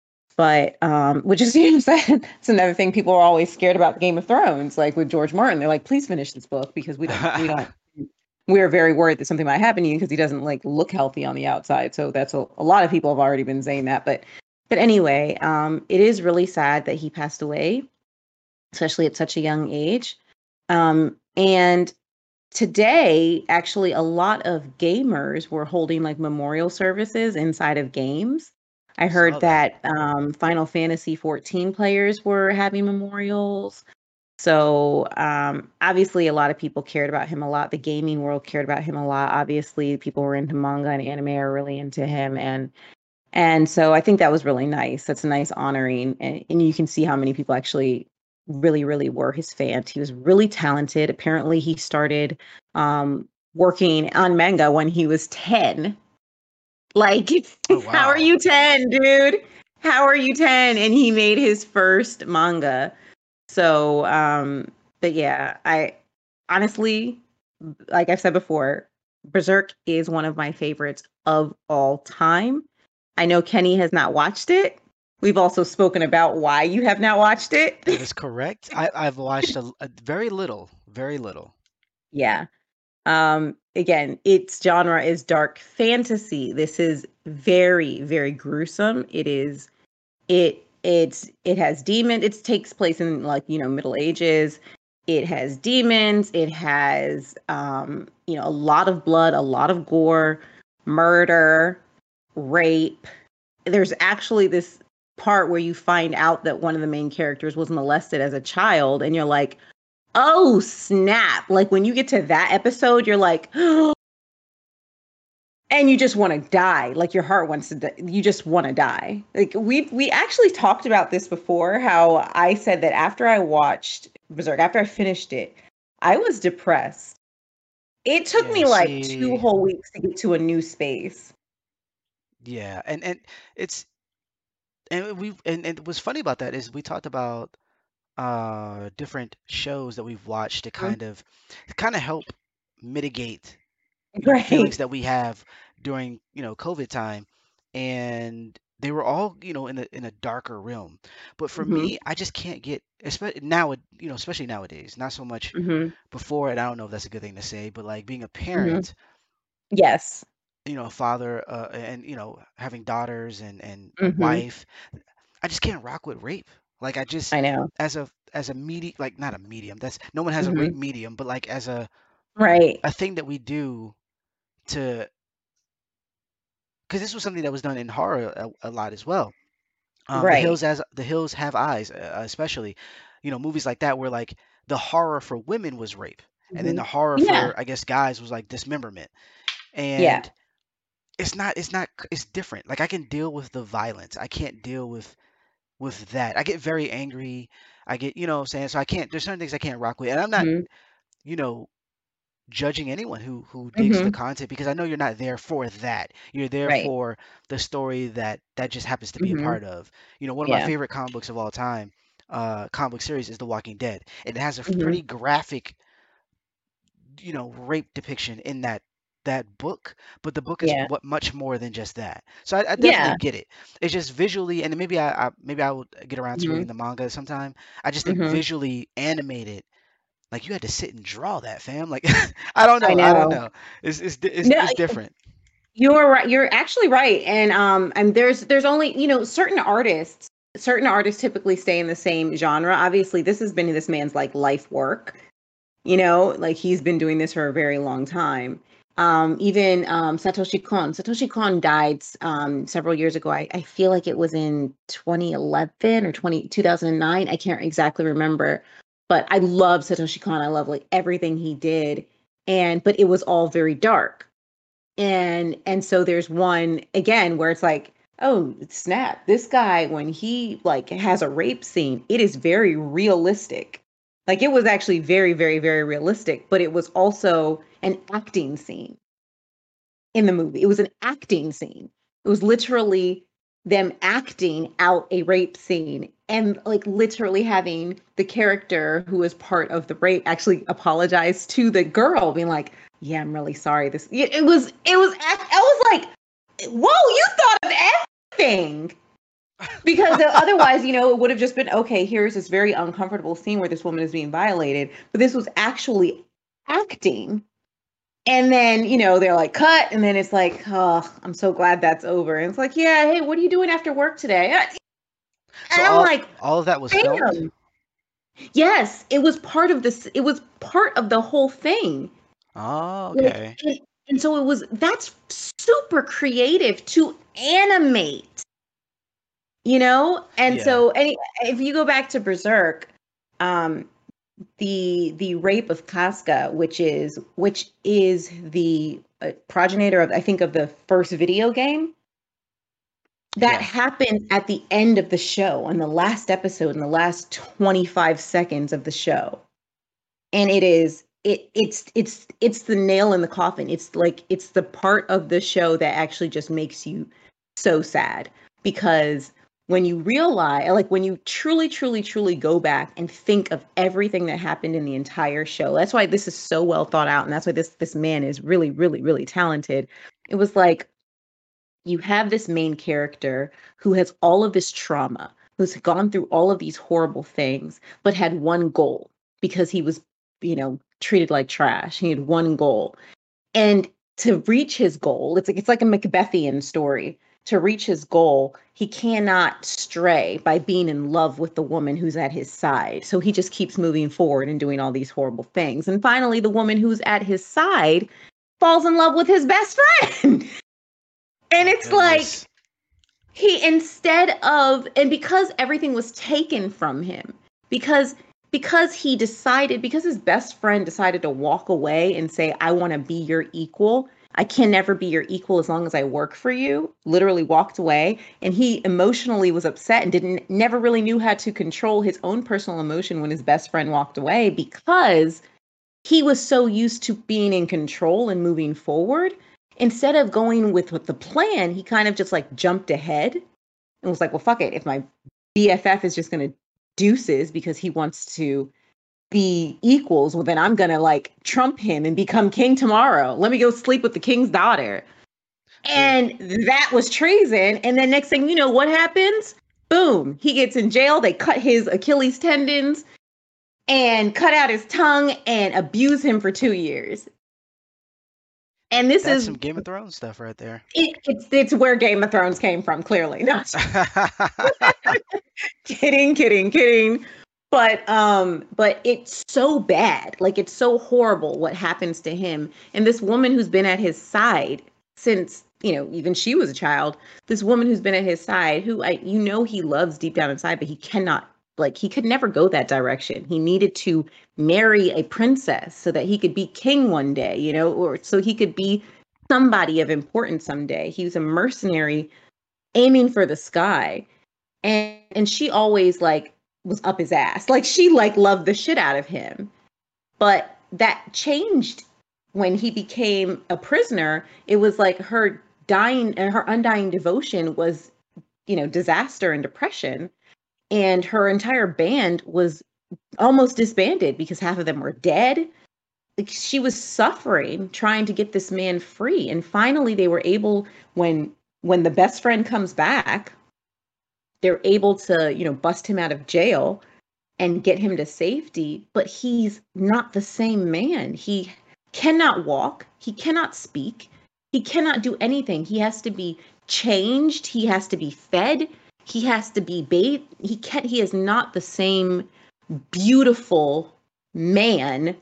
But um, which is, you know, that's another thing. People are always scared about Game of Thrones, like with George Martin. They're like, please finish this book because we don't, we don't, we're very worried that something might happen to you because he doesn't like look healthy on the outside. So that's a, a lot of people have already been saying that. But, but anyway, um, it is really sad that he passed away, especially at such a young age. Um, and today, actually, a lot of gamers were holding like memorial services inside of games. I Saw heard that. that um, Final Fantasy fourteen players were having memorials. So um, obviously, a lot of people cared about him a lot. The gaming world cared about him a lot. Obviously, people who are into manga and anime are really into him, and and so I think that was really nice. That's a nice honoring, and, and you can see how many people actually really, really were his fans. He was really talented. Apparently, he started um, working on manga when he was ten. Like, Oh how are wow. you ten, dude? How are you ten? And he made his first manga. So, um, but yeah, I honestly, like I've said before, Berserk is one of my favorites of all time. I know Kenny has not watched it. We've also spoken about why you have not watched it. That is correct. I, I've watched a, a very little, very little. Yeah. Um, again, its genre is dark fantasy. This is very, very gruesome. It is it it's it has demon. It takes place in like, you know, Middle Ages. It has demons. It has um, you know, a lot of blood, a lot of gore, murder, rape. There's actually this part where you find out that one of the main characters was molested as a child, and you're like, oh snap. Like when you get to that episode, you're like, and you just want to die. Like your heart wants to die. You just want to die. Like we we actually talked about this before, how I said that after I watched Berserk, after I finished it, I was depressed. It took Yeah, me like two see, whole weeks to get to a new space. yeah, and and it's and we and, and what's funny about that is we talked about uh different shows that we've watched to Mhm. kind of to kind of help mitigate, you know, feelings Right. that we have during, you know, COVID time, and they were all, you know, in a in a darker realm. But for Hmm. me, I just can't get, especially now, you know, especially nowadays, not so much Hmm. before, and I don't know if that's a good thing to say, but like being a Hmm. parent, Yes. you know, a father, uh, and you know, having daughters and and a Hmm. wife, I just can't rock with rape. Like I just, I know. as a as a medium, like not a medium. That's no one has a rape Hmm. medium, but like as a Right. a thing that we do to, because this was something that was done in horror a, a lot as well. Um, the Right. hills as the hills have eyes, uh, especially, you know, movies like that where like the horror for women was rape, and then Hmm. the horror Yeah. for, I guess, guys was like dismemberment. Yeah. And it's not it's not it's different. Like I can deal with the violence. I can't deal with with that. I get very angry. I get, you know what I'm saying? So I can't, there's certain things I can't rock with. And I'm not, Hmm. you know, judging anyone who who digs the Hmm. content, because I know you're not there for that. You're there Right. for the story that that just happens to be a Hmm. part of. You know, one of my Yeah. favorite comic books of all time, uh comic book series, is The Walking Dead. And it has a Hmm. pretty graphic, you know, rape depiction in that that book, but the book is Yeah. what much more than just that. So I, I definitely Yeah. get it. It's just visually, and maybe I, I maybe I will get around to Hmm. reading the manga sometime. I just think Hmm. visually animated, like you had to sit and draw that, fam. Like I don't I know, I don't know. know. It's it's di- it's, No, it's different. you're right. You're actually right. And um, and there's there's only, you know, certain artists, certain artists typically stay in the same genre. Obviously, this has been this man's like life work. You know, like he's been doing this for a very long time. Um, even um, Satoshi Kon. Satoshi Kon died um, several years ago. I, I feel like it was in twenty eleven or twenty, two thousand nine. I can't exactly remember. But I love Satoshi Kon. I love like everything he did. And but it was all very dark. And and so there's one again where it's like, oh snap, this guy when he like has a rape scene, it is very realistic. Like it was actually very, very, very realistic, but it was also an acting scene in the movie. It was an acting scene. It was literally them acting out a rape scene and like literally having the character who was part of the rape actually apologize to the girl, being like, yeah, I'm really sorry. This it was it was I was like, whoa, you thought of everything. Because otherwise, you know, it would have just been, okay, here's this very uncomfortable scene where this woman is being violated. But this was actually acting. And then, you know, they're like, cut. And then it's like, oh, I'm so glad that's over. And it's like, yeah, hey, what are you doing after work today? And So I'm all like, all of that was filmed? damn. Yes, it was part of this. It was part of the whole thing. Oh, Like, okay. and, and so it was, that's super creative to animate, you know? And Yeah. so any, if you go back to Berserk, um, the the rape of Casca, which is which is the uh, progenitor of I think of the first video game that Yeah. happened at the end of the show on the last episode in the last twenty-five seconds of the show, and it is it it's it's it's the nail in the coffin. It's like it's the part of the show that actually just makes you so sad because when you realize, like when you truly, truly, truly go back and think of everything that happened in the entire show, that's why this is so well thought out, and that's why this this man is really, really, really talented. It was like you have this main character who has all of this trauma, who's gone through all of these horrible things, but had one goal because he was, you know, treated like trash. He had one goal, and to reach his goal, it's like it's like a Macbethian story. To reach his goal, he cannot stray by being in love with the woman who's at his side. So he just keeps moving forward and doing all these horrible things. And finally, the woman who's at his side falls in love with his best friend. And Oh, it's like goodness. he instead of and because everything was taken from him, because because he decided because his best friend decided to walk away and say, I want to be your equal. I can never be your equal as long as I work for you. Literally walked away, and he emotionally was upset and didn't never really knew how to control his own personal emotion when his best friend walked away because he was so used to being in control and moving forward. Instead of going with, with the plan, he kind of just like jumped ahead and was like, well, fuck it. If my B F F is just going to deuces because he wants to be equals, well, then I'm going to like trump him and become king tomorrow. Let me go sleep with the king's daughter. Dude, And that was treason. And then next thing you know, what happens? Boom, he gets in jail. They cut his Achilles tendons and cut out his tongue and abuse him for two years. And this that's is some Game of Thrones stuff right there. it, it's it's where Game of Thrones came from, clearly. No, kidding, kidding, kidding. But um, but it's so bad. Like it's so horrible what happens to him. And this woman who's been at his side since, you know, even she was a child, this woman who's been at his side, who I you know he loves deep down inside, but he cannot like he could never go that direction. He needed to marry a princess so that he could be king one day, you know, or so he could be somebody of importance someday. He was a mercenary aiming for the sky. And and she always like was up his ass. Like she like loved the shit out of him. But that changed when he became a prisoner. It was like her dying and her undying devotion was, you know, disaster and depression. And her entire band was almost disbanded because half of them were dead. Like she was suffering trying to get this man free. And finally they were able, when when the best friend comes back, they're able to, you know, bust him out of jail and get him to safety, but he's not the same man. He cannot walk, he cannot speak, he cannot do anything. He has to be changed, he has to be fed, he has to be bathed. He can't he is not the same beautiful man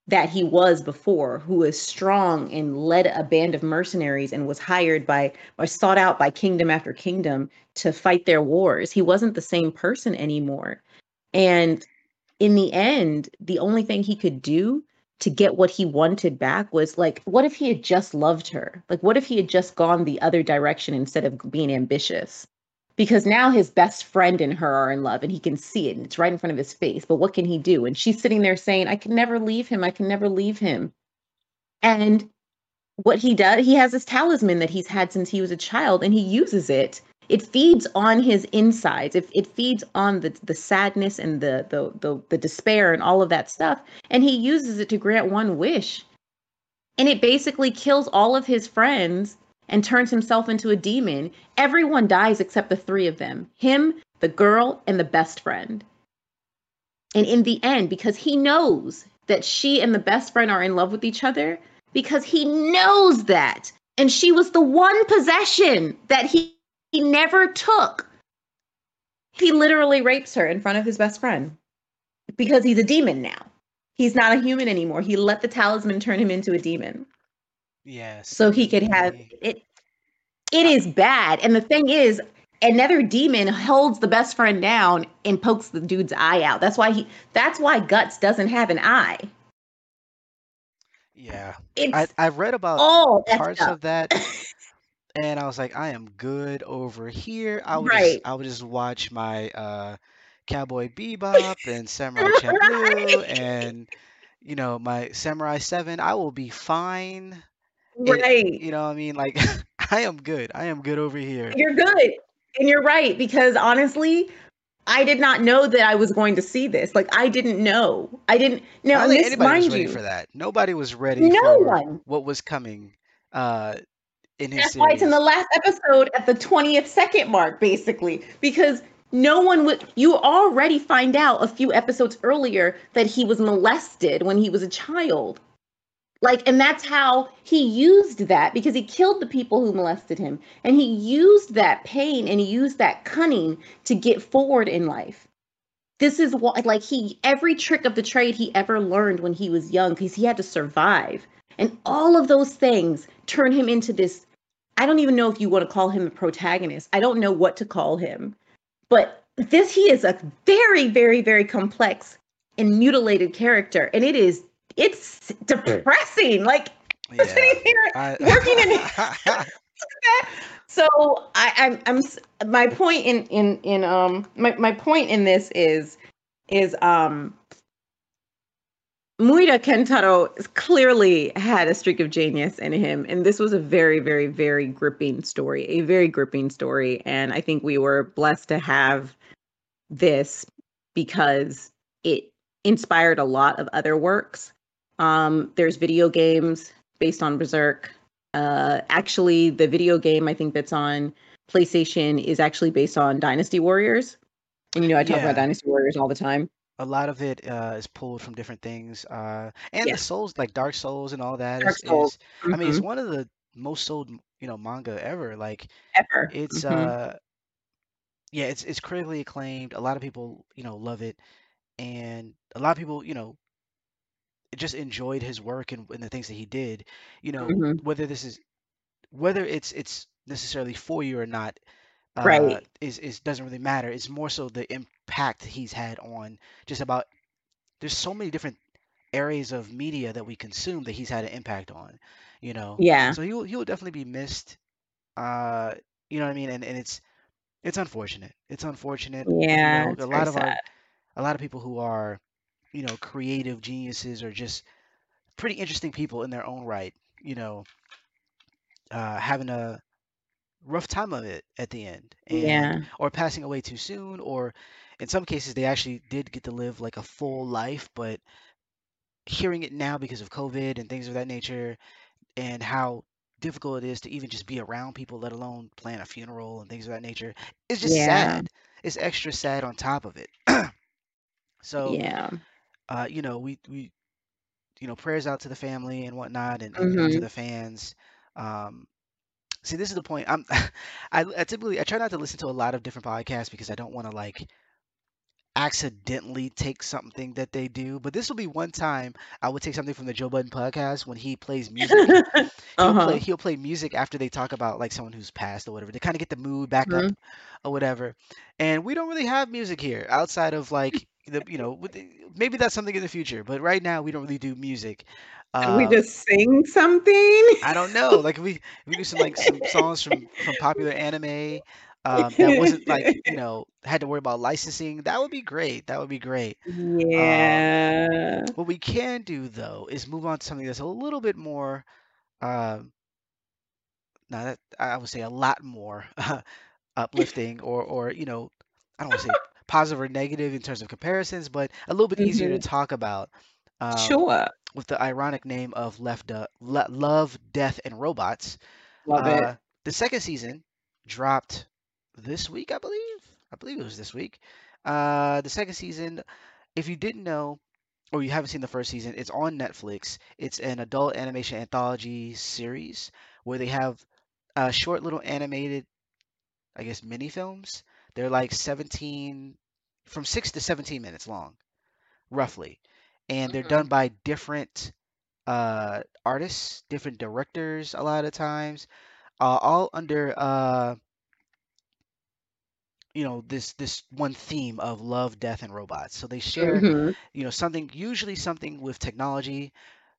that he was before, who was strong and led a band of mercenaries and was hired by or sought out by kingdom after kingdom to fight their wars. He wasn't the same person anymore. And in the end, the only thing he could do to get what he wanted back was like, what if he had just loved her? Like, what if he had just gone the other direction instead of being ambitious? Because now his best friend and her are in love and he can see it and it's right in front of his face. But what can he do? And she's sitting there saying, I can never leave him. I can never leave him. And what he does, he has this talisman that he's had since he was a child and he uses it. It feeds on his insides. It, it feeds on the, the sadness and the, the the the despair and all of that stuff. And he uses it to grant one wish. And it basically kills all of his friends and turns himself into a demon. Everyone dies except the three of them. Him, the girl, and the best friend. And in the end, because he knows that she and the best friend are in love with each other, because he knows that. And she was the one possession that he, he never took. He literally rapes her in front of his best friend because he's a demon now. He's not a human anymore. He let the talisman turn him into a demon. Yeah, So he could have see, it. It is bad. And the thing is, another demon holds the best friend down and pokes the dude's eye out. That's why he that's why Guts doesn't have an eye. yeah. I It's I've read about all effed parts up. of that, and I was like, I am good over here. I would just Right. I would just watch my uh Cowboy Bebop and Samurai Champloo and you know my Samurai seven. I will be fine. It Right. you know what I mean, like I am good. I am good over here. You're good. And you're right, because honestly, I did not know that I was going to see this. Like, I didn't know. I didn't I know. don't And think this, anybody was mind ready you, for that. Nobody was ready no for one. what was coming uh in his That's why it's in the series. last episode at the twentieth second mark, basically, because no one would. You already find out a few episodes earlier that he was molested when he was a child. Like, and that's how he used that because he killed the people who molested him. And he used that pain and he used that cunning to get forward in life. This is what, like, he, every trick of the trade he ever learned when he was young because he had to survive. And all of those things turn him into this. I don't even know if you want to call him a protagonist. I don't know what to call him. But this, he is a very, very, very complex and mutilated character. And it is, it's depressing. Like, Yeah. sitting here working in I so I, I'm I'm s- my point in in in um my, my point in this is is um Muira Kentaro is- clearly had a streak of genius in him, and this was a very very very gripping story, a very gripping story, and I think we were blessed to have this because it inspired a lot of other works. Um, there's video games based on Berserk. Uh, actually, the video game I think that's on PlayStation is actually based on Dynasty Warriors. And you know, I talk about yeah, Dynasty Warriors all the time. a lot of it uh, is pulled from different things. Uh, and the Yeah, Souls, like Dark Souls and all that Dark is Souls. is I mean, it's Hmm. one of the most sold, you know, manga ever. Like Ever. it's Hmm. uh yeah, it's it's critically acclaimed. A lot of people, you know, love it, and a lot of people, you know, just enjoyed his work and, and the things that he did. You know, Hmm. whether this is whether it's it's necessarily for you or not, uh, Right. is is doesn't really matter. It's more so the impact he's had on just about. There's so many different areas of media that we consume that he's had an impact on, you know. Yeah. So he will he will definitely be missed. Uh, you know what I mean? And and it's it's unfortunate. It's unfortunate. You Yeah. know, a It's very lot of our sad. a lot of people who are you know creative geniuses or just pretty interesting people in their own right. You know, uh, having a rough time of it at the end and Yeah. or passing away too soon or in some cases they actually did get to live like a full life but hearing it now because of covid and things of that nature and how difficult it is to even just be around people let alone plan a funeral and things of that nature it's just Yeah. sad. It's extra sad on top of it. So Yeah. uh you know we we you know prayers out to the family and whatnot and and, and to Hmm. the fans. um See, this is the point. I'm I, I typically I try not to listen to a lot of different podcasts because I don't want to like accidentally take something that they do, but this will be one time I would take something from the Joe Budden podcast when he plays music. He'll play Uh-huh. he'll play music after they talk about like someone who's passed or whatever to kind of get the mood back up Mhm. or whatever. And we don't really have music here outside of like the you know with the- maybe that's something in the future, but right now we don't really do music. Did we Uh, just sing something? I don't know. Like we we do some like some songs from from popular anime um, that wasn't like you know had to worry about licensing. That would be great. That would be great. Um, Yeah. what we can do though is move on to something that's a little bit more. Um, now that I would say a lot more uplifting or or you know I don't want to say positive or negative in terms of comparisons, but a little bit easier to Mhm. talk about. Um, Sure. with the ironic name of Left Du- Le- Love, Death, and Robots. Love Uh, it. the second season dropped this week, I believe. I believe it was this week. Uh, the second season, if you didn't know or you haven't seen the first season, it's on Netflix. It's an adult animation anthology series where they have uh, short little animated, I guess, mini films. They're like seventeen, from six to seventeen minutes long, roughly. And they're done Mhm. by different uh, artists, different directors a lot of times, uh, all under uh, you know this this one theme of love, death, and robots. So they share, Mhm. you know, something usually something with technology.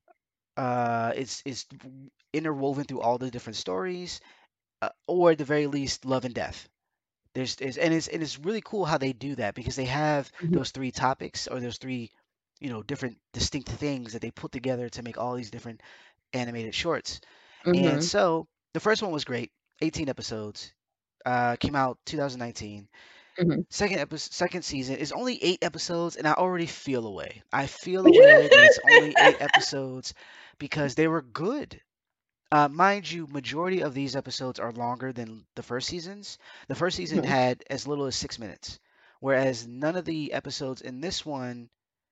Uh, it's it's interwoven through all the different stories, uh, or at the very least, love and death. There's, there's and it's and it's really cool how they do that because they have Mhm. those three topics or those three, you know, different distinct things that they put together to make all these different animated shorts. And Mhm. so the first one was great, eighteen episodes. Uh, came out two thousand nineteen. Mhm. Second episode, second season is only eight episodes, and I already feel away. I feel away that it's only eight episodes because they were good. Uh, mind you, majority of these episodes are longer than the first seasons. The first season Mhm. had as little as six minutes, whereas none of the episodes in this one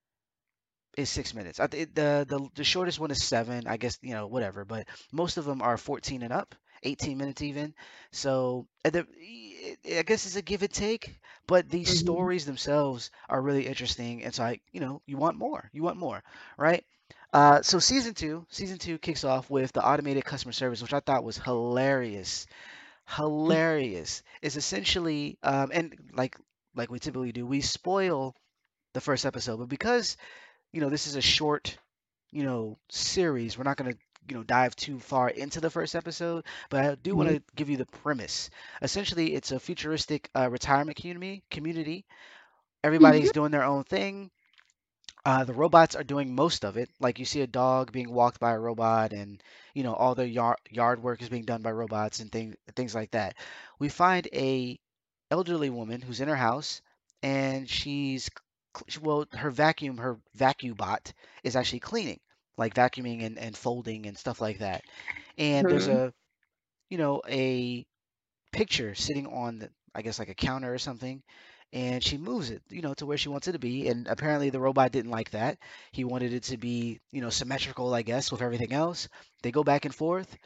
is six minutes. I think the the the shortest one is seven. I guess you know whatever, but most of them are fourteen and up, eighteen minutes even. So and the, I guess it's a give and take, but these Mhm. stories themselves are really interesting, and so I you know you want more, you want more, right? Uh, so season two, season two kicks off with the automated customer service, which I thought was hilarious, hilarious. It's essentially, um, and like like we typically do, we spoil the first episode, but because you know this is a short you know, series. We're not going to, you know, dive too far into the first episode, but I do want Mhm. to give you the premise. Essentially, it's a futuristic uh, retirement community. Community. Mhm. Everybody's doing their own thing. Uh, the robots are doing most of it. Like you see a dog being walked by a robot, and you know all the yard yard work is being done by robots and things things like that. We find a elderly woman who's in her house, and she's cl- well, her vacuum, her vacuum bot is actually cleaning, like vacuuming and, and folding and stuff like that. And there's Mhm. a you know a picture sitting on the, I guess like a counter or something, and she moves it, you know, to where she wants it to be. And apparently the robot didn't like that. He wanted it to be, you know, symmetrical, I guess, with everything else. They go back and forth,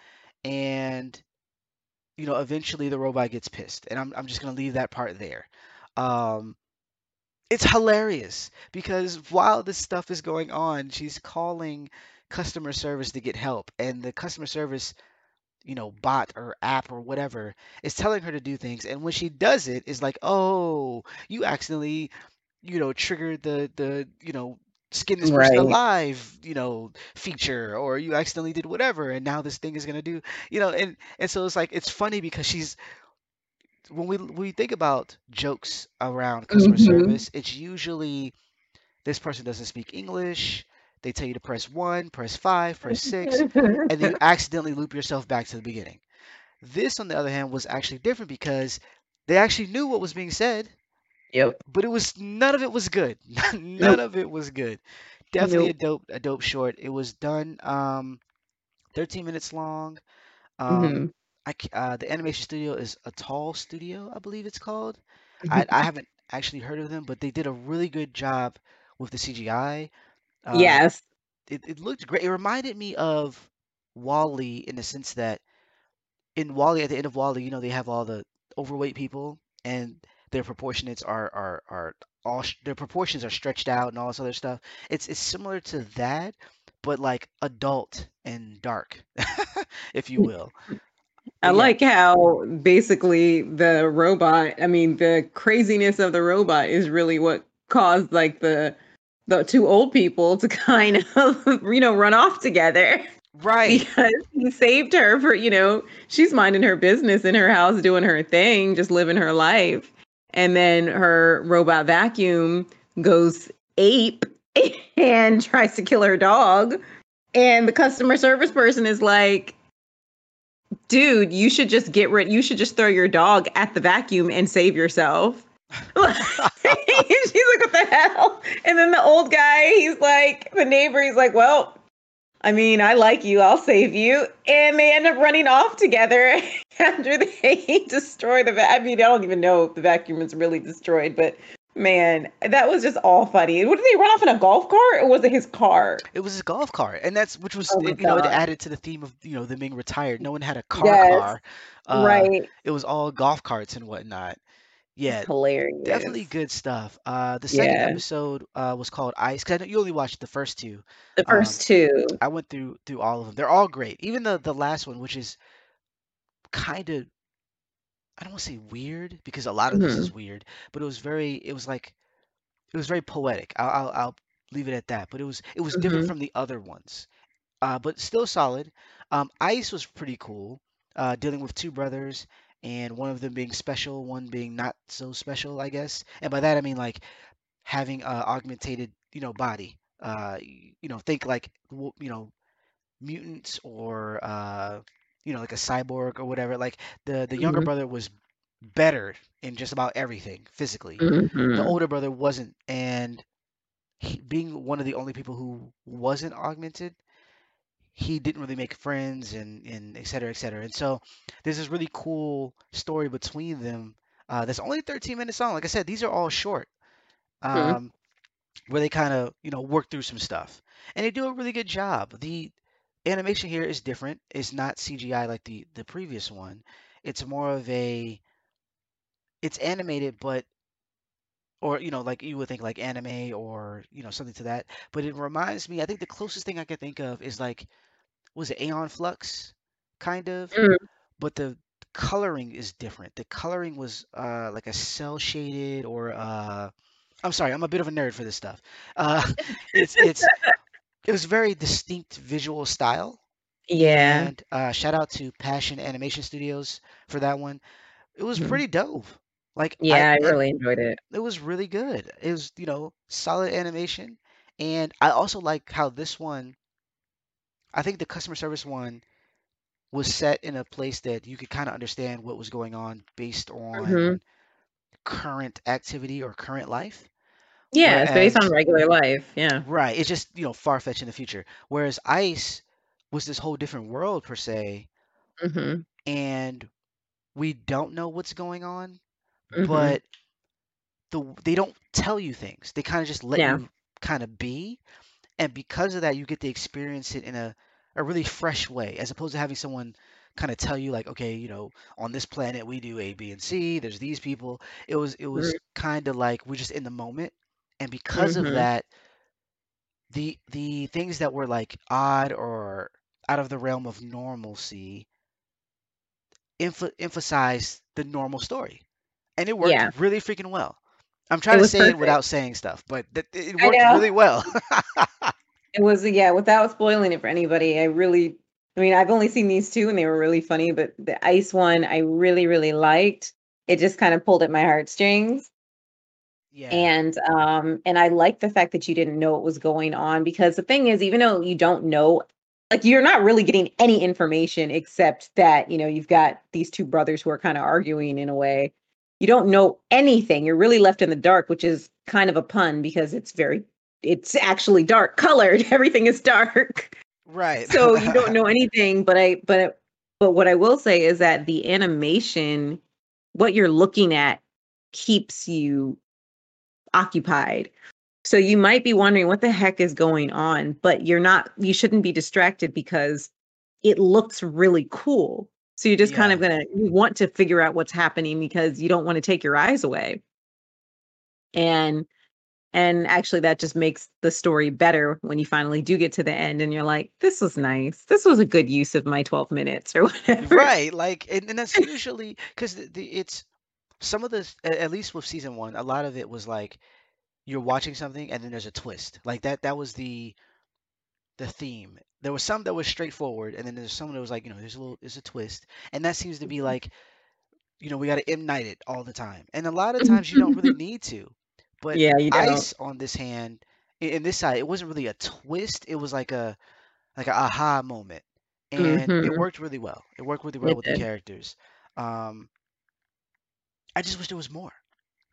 and you know, eventually the robot gets pissed. And I'm I'm just gonna leave that part there. Um, it's hilarious because while this stuff is going on, she's calling customer service to get help, and the customer service you know, bot or app or whatever is telling her to do things. And when she does it, it's like, oh, you accidentally, you know, triggered the the, you know, skin this person Right. alive, you know, feature, or you accidentally did whatever, and now this thing is gonna do, you know, and and so it's like it's funny because she's when we when we think about jokes around customer Mhm. service, it's usually this person doesn't speak English. They tell you to press one, press five, press six, and then you accidentally loop yourself back to the beginning. This, on the other hand, was actually different because they actually knew what was being said, Yep. but it was none of it was good. None Nope. of it was good. Definitely a Nope. dope a dope short. It was done um thirteen minutes long. Um Mhm. I c- uh, the animation studio is a tall studio, I believe it's called. I I haven't actually heard of them, but they did a really good job with the C G I. Uh, Yes. it, it looked great. It reminded me of Wall-E in the sense that in Wall-E, at the end of Wall-E, you know, they have all the overweight people and their proportionates are are are all sh- their proportions are stretched out and all this other stuff. It's it's similar to that, but like adult and dark, if you will. I But yeah, like how basically the robot, I mean, the craziness of the robot is really what caused like the the two old people to kind of, you know, run off together right, because he saved her for, you know, she's minding her business in her house, doing her thing, just living her life. And then her robot vacuum goes ape and tries to kill her dog. And the customer service person is like, dude, you should just get rid, you should just throw your dog at the vacuum and save yourself. She's like, what the hell? And then the old guy, he's like, the neighbor, he's like, well, I mean, I like you, I'll save you. And they end up running off together after they destroy the vacuum. I mean, I don't even know if the vacuum is really destroyed, but man, that was just all funny. What did they run off in a golf cart or was it his car? it was a golf cart, and that's which was Oh my it, you know it God. added to the theme of you know them being retired. No one had a car Yes, car. Uh, right. it was all golf carts and whatnot. Yeah, definitely Hilarious. good stuff. Uh, the second Yeah. episode uh, was called Ice. 'Cause I know you only watched the first two. The Um, first two. I went through through all of them. They're all great. Even the the last one, which is kind of I don't want to say weird because a lot of this is Mhm. weird, but it was very it was like it was very poetic. I'll I'll, I'll leave it at that. But it was it was different Mhm. from the other ones. Uh, but still solid. Um, Ice was pretty cool, uh, dealing with two brothers and one of them being special, one being not so special, I guess. And by that I mean like having a augmented, you know, body. Uh, y- you know, think like w- you know mutants or uh, you know like a cyborg or whatever. Like the the younger Mhm. brother was better in just about everything physically. The Mhm. older brother wasn't, and he, being one of the only people who wasn't augmented, he didn't really make friends and and et cetera, et cetera. And so there's this really cool story between them uh, that's only thirteen minutes long. Like I said, these are all short, Mhm. um, where they kind of you know work through some stuff, and they do a really good job. The animation here is different. It's not C G I like the the previous one. It's more of a it's animated, but or you know like you would think like anime or you know something to that. But it reminds me. I think the closest thing I can think of is like was it Aeon Flux, kind of, Mhm. but the coloring is different. The coloring was uh, like a cell shaded or uh, I'm sorry, I'm a bit of a nerd for this stuff. Uh, it's it's it was very distinct visual style, Yeah. and uh, shout out to Passion Animation Studios for that one. It was Mhm. pretty dope. Like I Yeah, I and really enjoyed it. it was really good. It was you know solid animation, and I also like how this one. I think the customer service one was set in a place that you could kind of understand what was going on based Mhm. on current activity or current life. Yeah, it's based on Whereas, regular life. Yeah. right, it's just, you know, far-fetched in the future. Whereas Ice was this whole different world per se, Mhm. and we don't know what's going on, Mhm. but the they don't tell you things. They kind of just let Yeah. you kind of be. And because of that, you get to experience it in a, a really fresh way, as opposed to having someone kind of tell you like, okay, you know, on this planet we do A, B, and C. There's these people. It was it was Mhm. kind of like we're just in the moment, and because of Mhm. that, the the things that were like odd or out of the realm of normalcy emph- emphasize the normal story, and it worked Yeah. really freaking well. I'm It trying to was say it perfect. without saying stuff, but th- it I worked know. really well. It was, yeah, without spoiling it for anybody, I really, I mean, I've only seen these two and they were really funny, but the ice one I really, really liked. It just kind of pulled at my heartstrings. Yeah, And um and I like the fact that you didn't know what was going on because the thing is, even though you don't know, like you're not really getting any information except that, you know, you've got these two brothers who are kind of arguing in a way. You don't know anything. You're really left in the dark, which is kind of a pun because it's very it's actually dark colored. Everything is dark. right. So you don't know anything, but I but but what I will say is that the animation, what you're looking at keeps you occupied. So you might be wondering what the heck is going on, but you're not, you shouldn't be distracted because it looks really cool. So you're just kind of Yeah. gonna, you want to figure out what's happening because you don't want to take your eyes away. And and actually that just makes the story better when you finally do get to the end and you're like, this was nice. This was a good use of my twelve minutes or whatever. Right, like, and, and that's usually because the, the it's some of this, a- at least with season one, a lot of it was like you're watching something and then there's a twist. Like that that was the the theme. There was some that was straightforward, and then there's some that was like, you know, there's a little there's a twist. And that seems to be like, you know, we gotta M Night it all the time. And a lot of times you don't really need to. But Yeah, you don't. Ice on this hand, in, in this side, it wasn't really a twist. It was like a like a aha moment. And it Hmm. worked really well. It worked really well It with the did. characters. Um, I just wish there was more.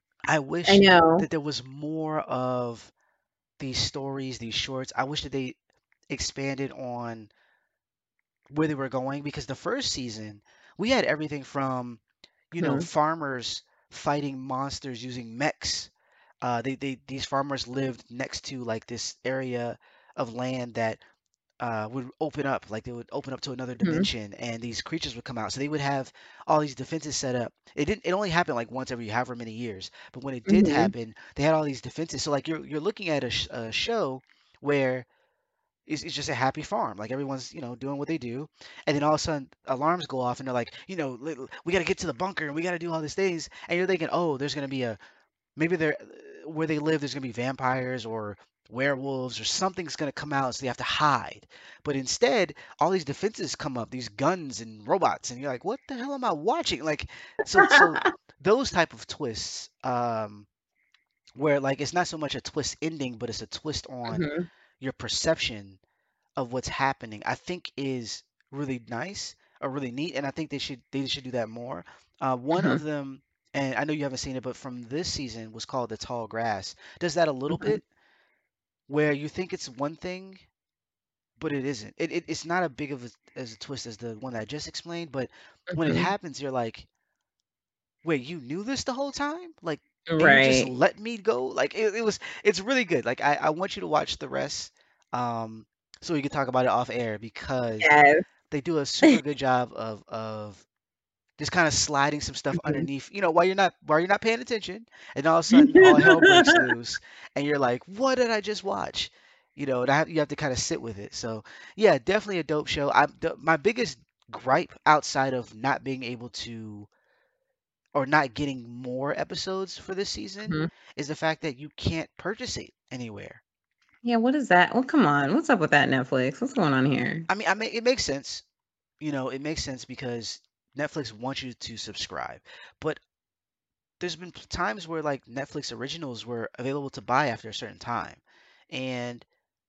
I I wish know. that there was more of these stories, these shorts. I wish that they expanded on where they were going because the first season we had everything from, you know, Hmm. farmers fighting monsters using mechs. Uh, they, they these farmers lived next to like this area of land that uh, would open up, like they would open up to another Hmm. dimension, and these creatures would come out. So they would have all these defenses set up. It didn't. It only happened like once every however many years. But when it did Hmm. happen, they had all these defenses. So like you're you're looking at a, sh- a show where it's, it's just a happy farm. Like everyone's, you know, doing what they do, and then all of a sudden alarms go off, and they're like, you know, "Li- we got to get to the bunker, and we got to do all these things. And you're thinking, oh, there's gonna be a maybe there where they live, there's gonna be vampires or werewolves or something's gonna come out, so they have to hide. But instead, all these defenses come up, these guns and robots, and you're like, what the hell am I watching? Like, so so those type of twists, um, where like it's not so much a twist ending, but it's a twist on Hmm. your perception of what's happening, I think is really nice or really neat, and I think they should they should do that more. Uh, one Hmm. of them, and I know you haven't seen it, but from this season was called The Tall Grass. Does that a little Hmm. bit where you think it's one thing, but it isn't. It, it it's not a big of a, as a twist as the one that I just explained, but when it Hmm. happens, you're like, wait, you knew this the whole time? Like, and you just Right. let me go? Like, it, it was, it's really good. Like, I, I want you to watch the rest, um, so we can talk about it off air because Yes. they do a super good job of of just kind of sliding some stuff Mhm. underneath, you know, while you're not while you're not paying attention, and all of a sudden all hell breaks loose, and you're like, "What did I just watch?" You know, and I have, you have to kind of sit with it. So yeah, definitely a dope show. I the, my biggest gripe outside of not being able to or not getting more episodes for this season Mhm. is the fact that you can't purchase it anywhere. Yeah, what is that? Well, come on. What's up with that Netflix? What's going on here? I mean, I mean, it makes sense. You know, it makes sense because Netflix wants you to subscribe. But there's been times where like Netflix originals were available to buy after a certain time. And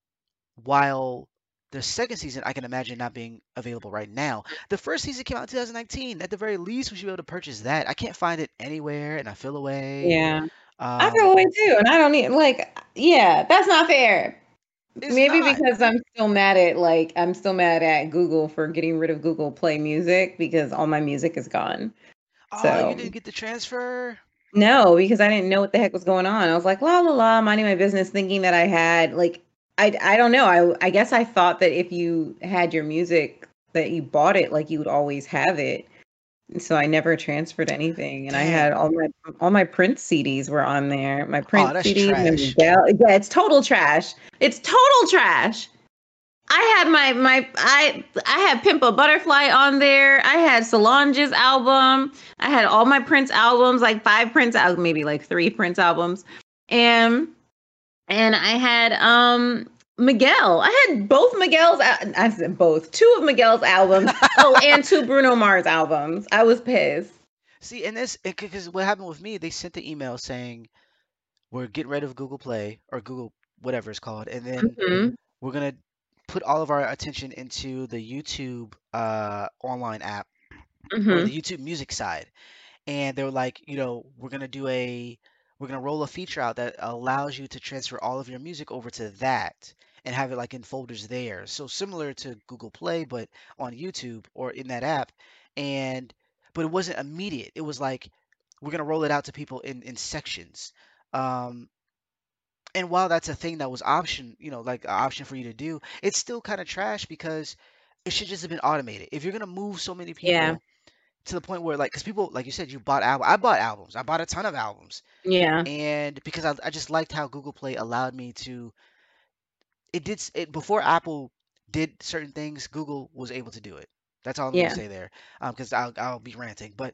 while the second season, I can imagine not being available right now. The first season came out in two thousand nineteen. At the very least, we should be able to purchase that. I can't find it anywhere, and I feel away. Yeah. I feel Um, away too, and I don't need like yeah, that's not fair. it's Maybe not. because I'm still mad at like I'm still mad at Google for getting rid of Google Play Music because all my music is gone. Oh, you So didn't get the transfer? no, because I didn't know what the heck was going on. I was like, la la la, minding my business, thinking that I had like I I don't know. I I guess I thought that if you had your music that you bought it, like you would always have it. So I never transferred anything, and I had Dang. all my all my Prince C Ds were on there. My Oh, Prince that's C Ds, my trash. Miguel. Yeah, it's total trash. It's total trash. I had my my I I had Pimp a Butterfly on there. I had Solange's album. I had all my Prince albums, like five Prince albums, maybe like three Prince albums, and and I had um Miguel. I had both Miguel's. I said both, two of Miguel's albums. Oh, and two Bruno Mars albums. I was pissed. See, and this because what happened with me, they sent the email saying we're getting rid of Google Play or Google whatever it's called, and then Hmm. we're gonna put all of our attention into the YouTube uh, online app or the Hmm. YouTube music side. And they were like, you know, we're gonna do a, we're gonna roll a feature out that allows you to transfer all of your music over to that and have it like in folders there. So similar to Google Play, but on YouTube or in that app. And but it wasn't immediate. It was like we're gonna roll it out to people in in sections. Um, and while that's a thing that was option, you know, like an option for you to do, it's still kind of trash because it should just have been automated. If you're gonna move so many Yeah. people to the point where like because people like you said you bought album I bought albums. I bought a ton of albums. Yeah. And because I, I just liked how Google Play allowed me to it did s- it before Apple did certain things, Google was able to do it. That's all I'm gonna Yeah. say there. Um, because I'll I'll be ranting. But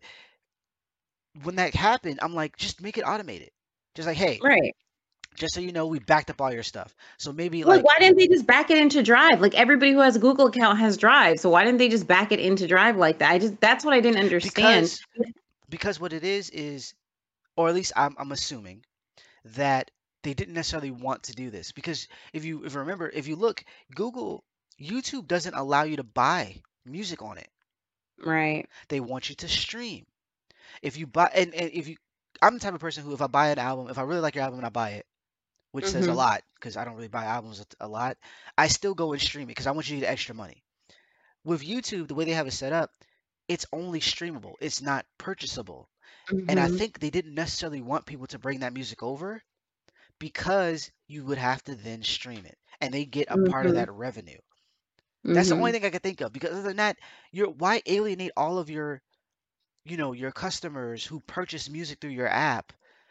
when that happened, I'm like, just make it automated. Just like, hey, Right. just so you know, we backed up all your stuff. So maybe Like, like why didn't they just back it into Drive? Like everybody who has a Google account has Drive. So why didn't they just back it into Drive like that? I just that's what I didn't understand. because because what it is is, or at least I'm I'm assuming that they didn't necessarily want to do this because if you if you remember if you look Google YouTube doesn't allow you to buy music on it. Right. They want you to stream. If you buy and, and if you I'm the type of person who if I buy an album, if I really like your album and I buy it, which says a Mhm. lot because I don't really buy albums a, a lot, I still go and stream it because I want you to get extra money. With YouTube, the way they have it set up, it's only streamable. It's not purchasable. And I Mhm. think they didn't necessarily want people to bring that music over because you would have to then stream it and they get a part of Mhm. that revenue. That's the only Mhm. thing I can think of because other than that, you're why alienate all of your, you know, your customers who purchase music through your app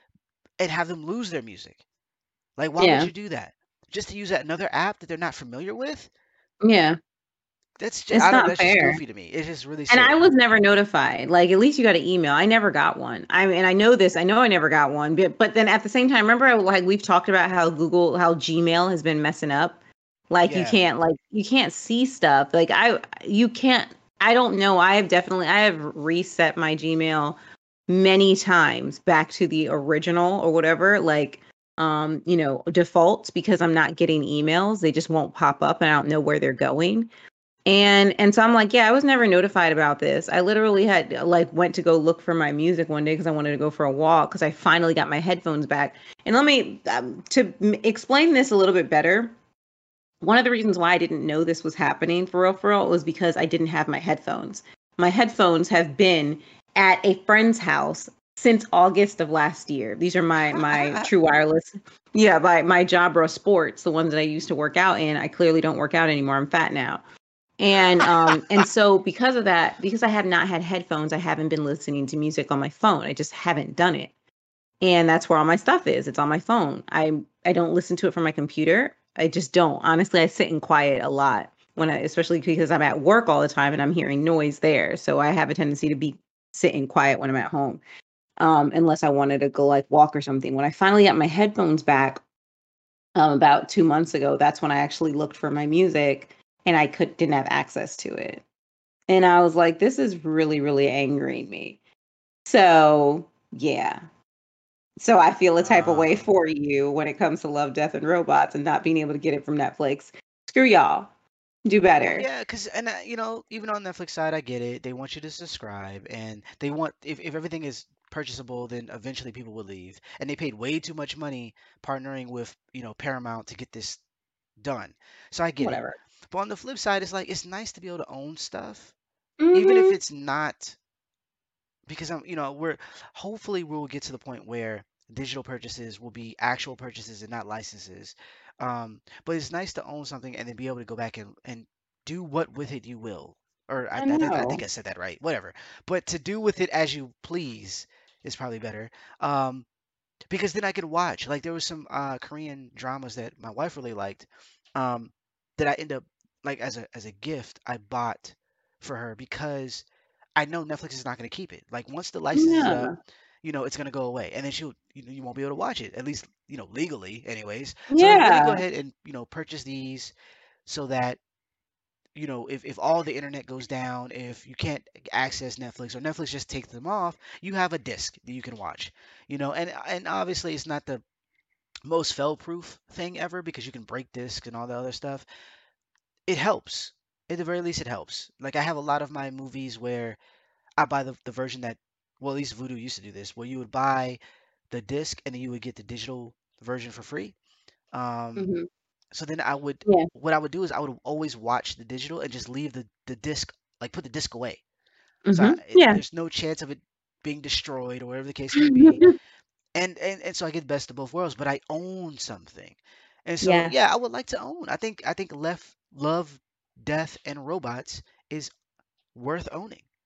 and have them lose their music? Like why would Yeah. you do that? Just to use another app that they're not familiar with? Yeah. That's just, It's I don't, not that's just fair. goofy to me. It's just really And I silly. was never notified. Like at least you got an email. I never got one. I mean, I know this. I know I never got one. But but then at the same time, remember I- like we've talked about how Google, how Gmail has been messing up. Like you Yeah. can't like you can't see stuff. Like I you can't. I don't know. I have definitely I have reset my Gmail many times back to the original or whatever. Like um you know defaults because I'm not getting emails. They just won't pop up and I don't know where they're going. And and so I'm like, yeah, I was never notified about this. I literally had like went to go look for my music one day because I wanted to go for a walk because I finally got my headphones back. And let me um, to m- explain this a little bit better. One of the reasons why I didn't know this was happening for real for real was because I didn't have my headphones. My headphones have been at a friend's house since August of last year. These are my my True Wireless. Yeah, my my Jabra Sports, the ones that I used to work out in. I clearly don't work out anymore. I'm fat now. And um and so because of that, because I have not had headphones, I haven't been listening to music on my phone. I just haven't done it. And that's where all my stuff is. It's on my phone. I I don't listen to it from my computer. I just don't. Honestly, I sit in quiet a lot when I, especially because I'm at work all the time and I'm hearing noise there. So I have a tendency to be sitting quiet when I'm at home. Um, unless I wanted to go like walk or something. When I finally got my headphones back, um, about two months ago, that's when I actually looked for my music and I could didn't have access to it. And I was like, this is really, really angering me. So yeah. So I feel a type of way Ah. for you when it comes to Love, Death, and Robots and not being able to get it from Netflix. Screw y'all. Do better. Yeah, because and uh, you know, even on Netflix side, I get it. They want you to subscribe, and they want if if everything is purchasable, then eventually people will leave. And they paid way too much money partnering with you know Paramount to get this done. So I get it. Whatever. But on the flip side, it's like it's nice to be able to own stuff, even if Mm-hmm. it's not because I'm you know we're hopefully we'll get to the point where digital purchases will be actual purchases and not licenses. Um, but it's nice to own something and then be able to go back and, and do what with it you will. Or I, I I think I know. think I said that right. Whatever. But to do with it as you please is probably better. Um, because then I could watch. Like there was some uh, Korean dramas that my wife really liked. Um, that I end up like as a as a gift I bought for her because I know Netflix is not going to keep it. Like once the license is up, Yeah. you know, it's going to go away, and then she'll you, know, you won't be able to watch it at least you know legally, anyways. So like, let me go Yeah. ahead and you know purchase these so that you know if if all the internet goes down, if you can't access Netflix or Netflix just takes them off, you have a disc that you can watch. You know, and and obviously it's not the most fail-proof thing ever because you can break discs and all the other stuff. It helps. At the very least, it helps. Like I have a lot of my movies where I buy the, the version that, well, at least Vudu used to do this, where you would buy the disc and then you would get the digital version for free. Um, Mm-hmm. so then I would, Yeah. what I would do is I would always watch the digital and just leave the, the disc, like put the disc away. So I, Mm-hmm. it, Yeah. there's no chance of it being destroyed or whatever the case may be. And, and and so I get the best of both worlds, but I own something. And so Yeah. yeah, I would like to own. I think I think Left Love, Death, and Robots is worth owning.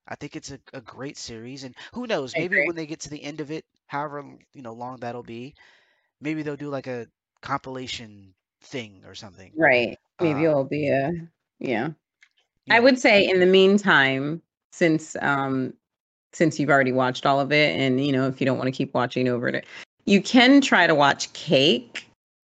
I think it's a, a great series, and who knows, I maybe agree. when they get to the end of it, however you know long that'll be, maybe they'll do like a compilation thing or something. Right. Maybe Uh, it'll be a yeah. I yeah. would say in the meantime, since um since you've already watched all of it, and you know, if you don't want to keep watching over it, you can try to watch Cake.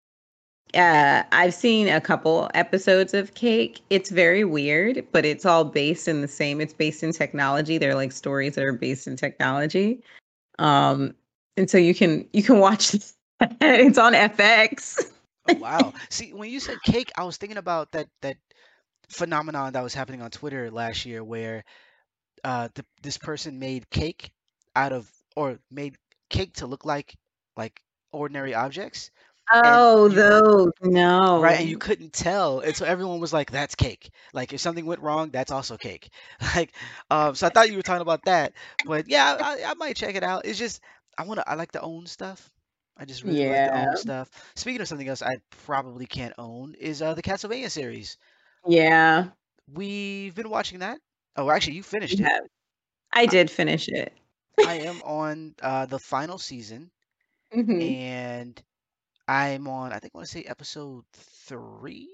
Uh, I've seen a couple episodes of Cake. It's very weird, but it's all based in the same. It's based in technology. They're like stories that are based in technology. Um, and so you can you can watch this. It's on F X. Oh wow. See, when you said cake, I was thinking about that that phenomenon that was happening on Twitter last year, where uh, the, this person made cake out of, or made cake to look like like ordinary objects, and Oh, you those right, and you no. couldn't tell, and so everyone was like, "That's cake." Like if something went wrong, that's also cake. Like, um, so I thought you were talking about that, but yeah, I, I I might check it out. It's just I want to, I like to own stuff. I just really like to Yeah. own stuff. Speaking of something else, I probably can't own is uh, the Castlevania series. Yeah. We've been watching that. Oh, actually, you finished You it. have. I I, did finish it. I am on uh, the final season, hmm and I'm on, I think I want to say episode three.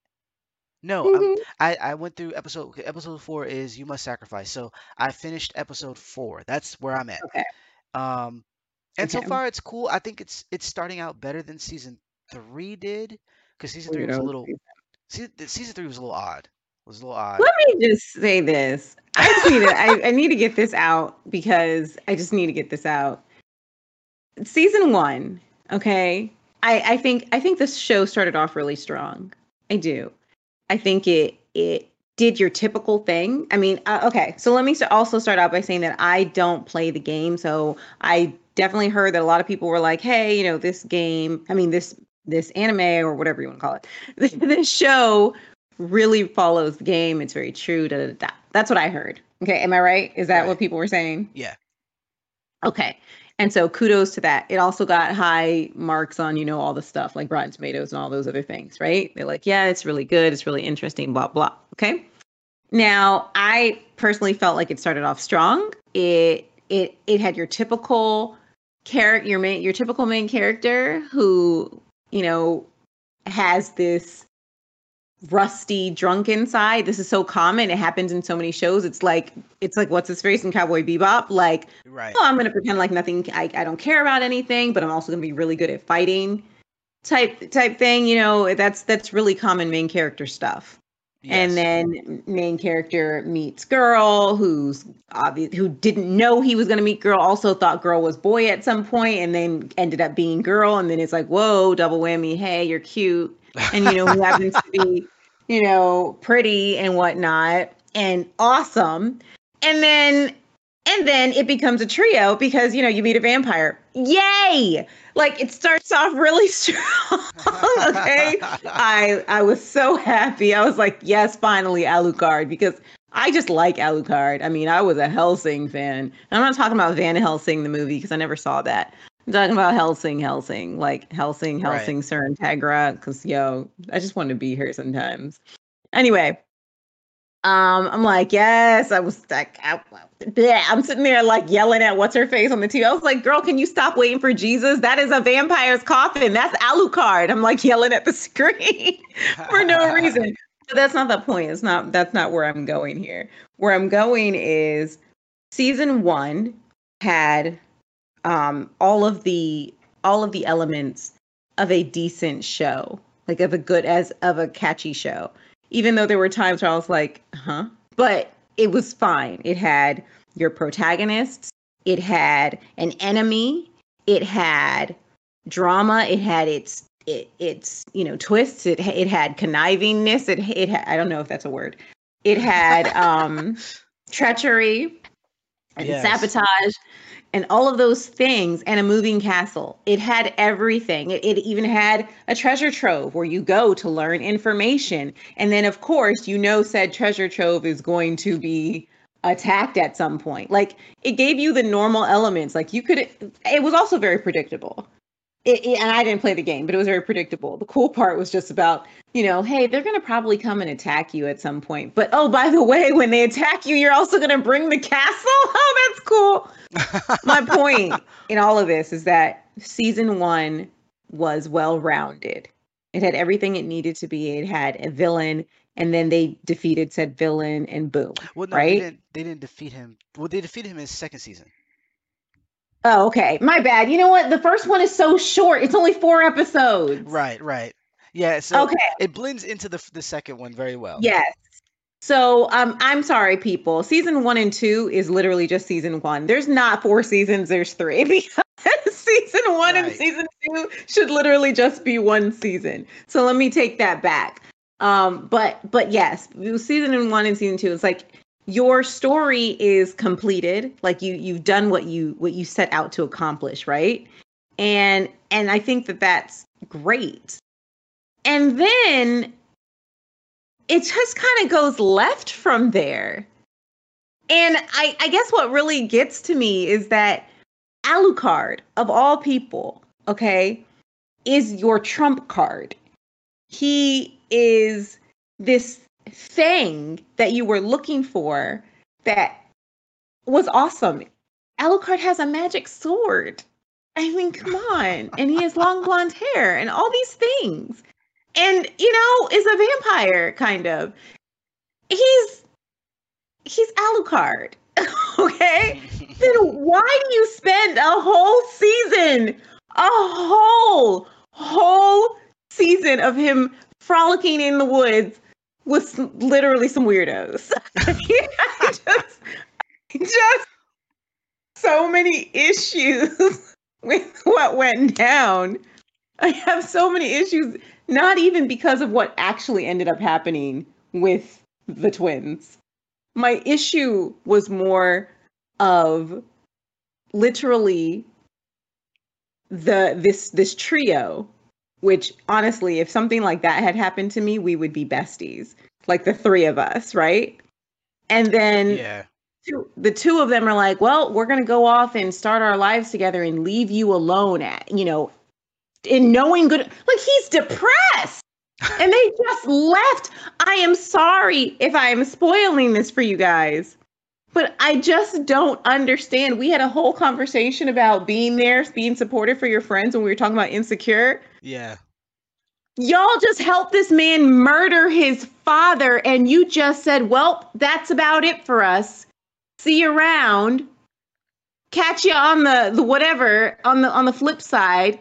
No, I'm hmm I I went through episode okay, episode four is You Must Sacrifice. So I finished episode four. That's where I'm at. Okay. Um, and so Okay. far it's cool. I think it's it's starting out better than season three did, because season three was a Weirdos. little season, season three was a little odd. It was a little odd. Let me just say this. I just need to I, I need to get this out because I just need to get this out. Season one, okay. I, I think I think this show started off really strong. I do. I think it it did your typical thing. I mean, uh, okay. So let me st- also start out by saying that I don't play the game, so I definitely heard that a lot of people were like, "Hey, you know, this game. I mean, this this anime or whatever you want to call it, this show really follows the game. It's very true." Da, da, da. That's what I heard. Okay, am I right? Is that Right. what people were saying? Yeah. Okay. And so kudos to that. It also got high marks on, you know, all the stuff like Rotten Tomatoes and all those other things, right? They're like, yeah, it's really good. It's really interesting, blah, blah. Okay. Now, I personally felt like it started off strong. It it it had your typical character, your main your typical main character who, you know, has this rusty drunken side. This is so common. It happens in so many shows. It's like it's like what's his face in Cowboy Bebop? Like, Right. oh, I'm gonna pretend like nothing. I, I don't care about anything, but I'm also gonna be really good at fighting. Type type thing. You know, that's that's really common main character stuff. And Yes. then main character meets girl who's obvious who didn't know he was gonna meet girl. Also thought girl was boy at some point, and then ended up being girl. And then it's like, whoa, double whammy. Hey, you're cute, and you know who happens to be, you know, pretty and whatnot and awesome. And then and then it becomes a trio because you know you meet a vampire. Yay! Like it starts off really strong. Okay. I I was so happy. I was like, yes, finally Alucard, because I just like Alucard. I mean, I was a Helsing fan. And I'm not talking about Van Helsing the movie because I never saw that. I'm talking about Helsing, Helsing, like Helsing, Right. Helsing, Sir Integra. Because yo, I just want to be here sometimes. Anyway, um, I'm like, yes, I was like, I, bleh. I'm sitting there like yelling at what's her face on the T V. I was like, girl, can you stop waiting for Jesus? That is a vampire's coffin. That's Alucard. I'm like yelling at the screen for no reason. But that's not the point. It's not, that's not where I'm going here. Where I'm going is season one had um all of the all of the elements of a decent show, like of a good as of a catchy show. Even though there were times where I was like, huh? But it was fine. It had your protagonists, it had an enemy, it had drama, it had its it, its you know twists, it it had connivingness, it it had, I don't know if that's a word. It had um treachery and Yes. sabotage and all of those things and a moving castle. It had everything. It, it even had a treasure trove where you go to learn information. And then, of course, you know, said treasure trove is going to be attacked at some point. Like it gave you the normal elements. Like you could, it was also very predictable. it, it- and I didn't play the game, but it was very predictable. The cool part was just about, you know, hey, they're going to probably come and attack you at some point. But oh, by the way, when they attack you, you're also going to bring the castle. Oh, that's cool. My point in all of this is that season one was well rounded. It had everything it needed to be. It had a villain, and then they defeated said villain, and boom, Well, no, they right? didn't. They didn't defeat him. Well, they defeated him in his second season. Oh, okay. My bad. You know what? The first one is so short. It's only four episodes. Right, right. Yeah, so Okay. it blends into the the second one very well. Yes. So um, I'm sorry, people. Season one and two is literally just season one. There's not four seasons. There's three because season one and Right. season two should literally just be one season. So let me take that back. Um, but but yes, season one and season two. It's like your story is completed. Like you you've done what you what you set out to accomplish, right? And and I think that that's great. And then it just kind of goes left from there. And I, I guess what really gets to me is that Alucard, of all people, okay, is your trump card. He is this thing that you were looking for that was awesome. Alucard has a magic sword. I mean, come on. And he has long blonde hair and all these things. And, you know, is a vampire, kind of. He's he's Alucard. Okay? Then why do you spend a whole season, a whole, whole season of him frolicking in the woods with some, literally some weirdos? I just, just so many issues with what went down. I have so many issues, not even because of what actually ended up happening with the twins. My issue was more of literally the this this trio, which honestly, if something like that had happened to me, we would be besties, like the three of us, right? And then Yeah. two, the two of them are like, well, we're gonna go off and start our lives together and leave you alone at, you know, in knowing good, like he's depressed. And they just left. I am sorry if I am spoiling this for you guys, but I just don't understand. We had a whole conversation about being there, being supportive for your friends when we were talking about Insecure. Yeah. Y'all just helped this man murder his father, and you just said, well, that's about it for us. See you around. Catch you on the, the whatever on the on the flip side.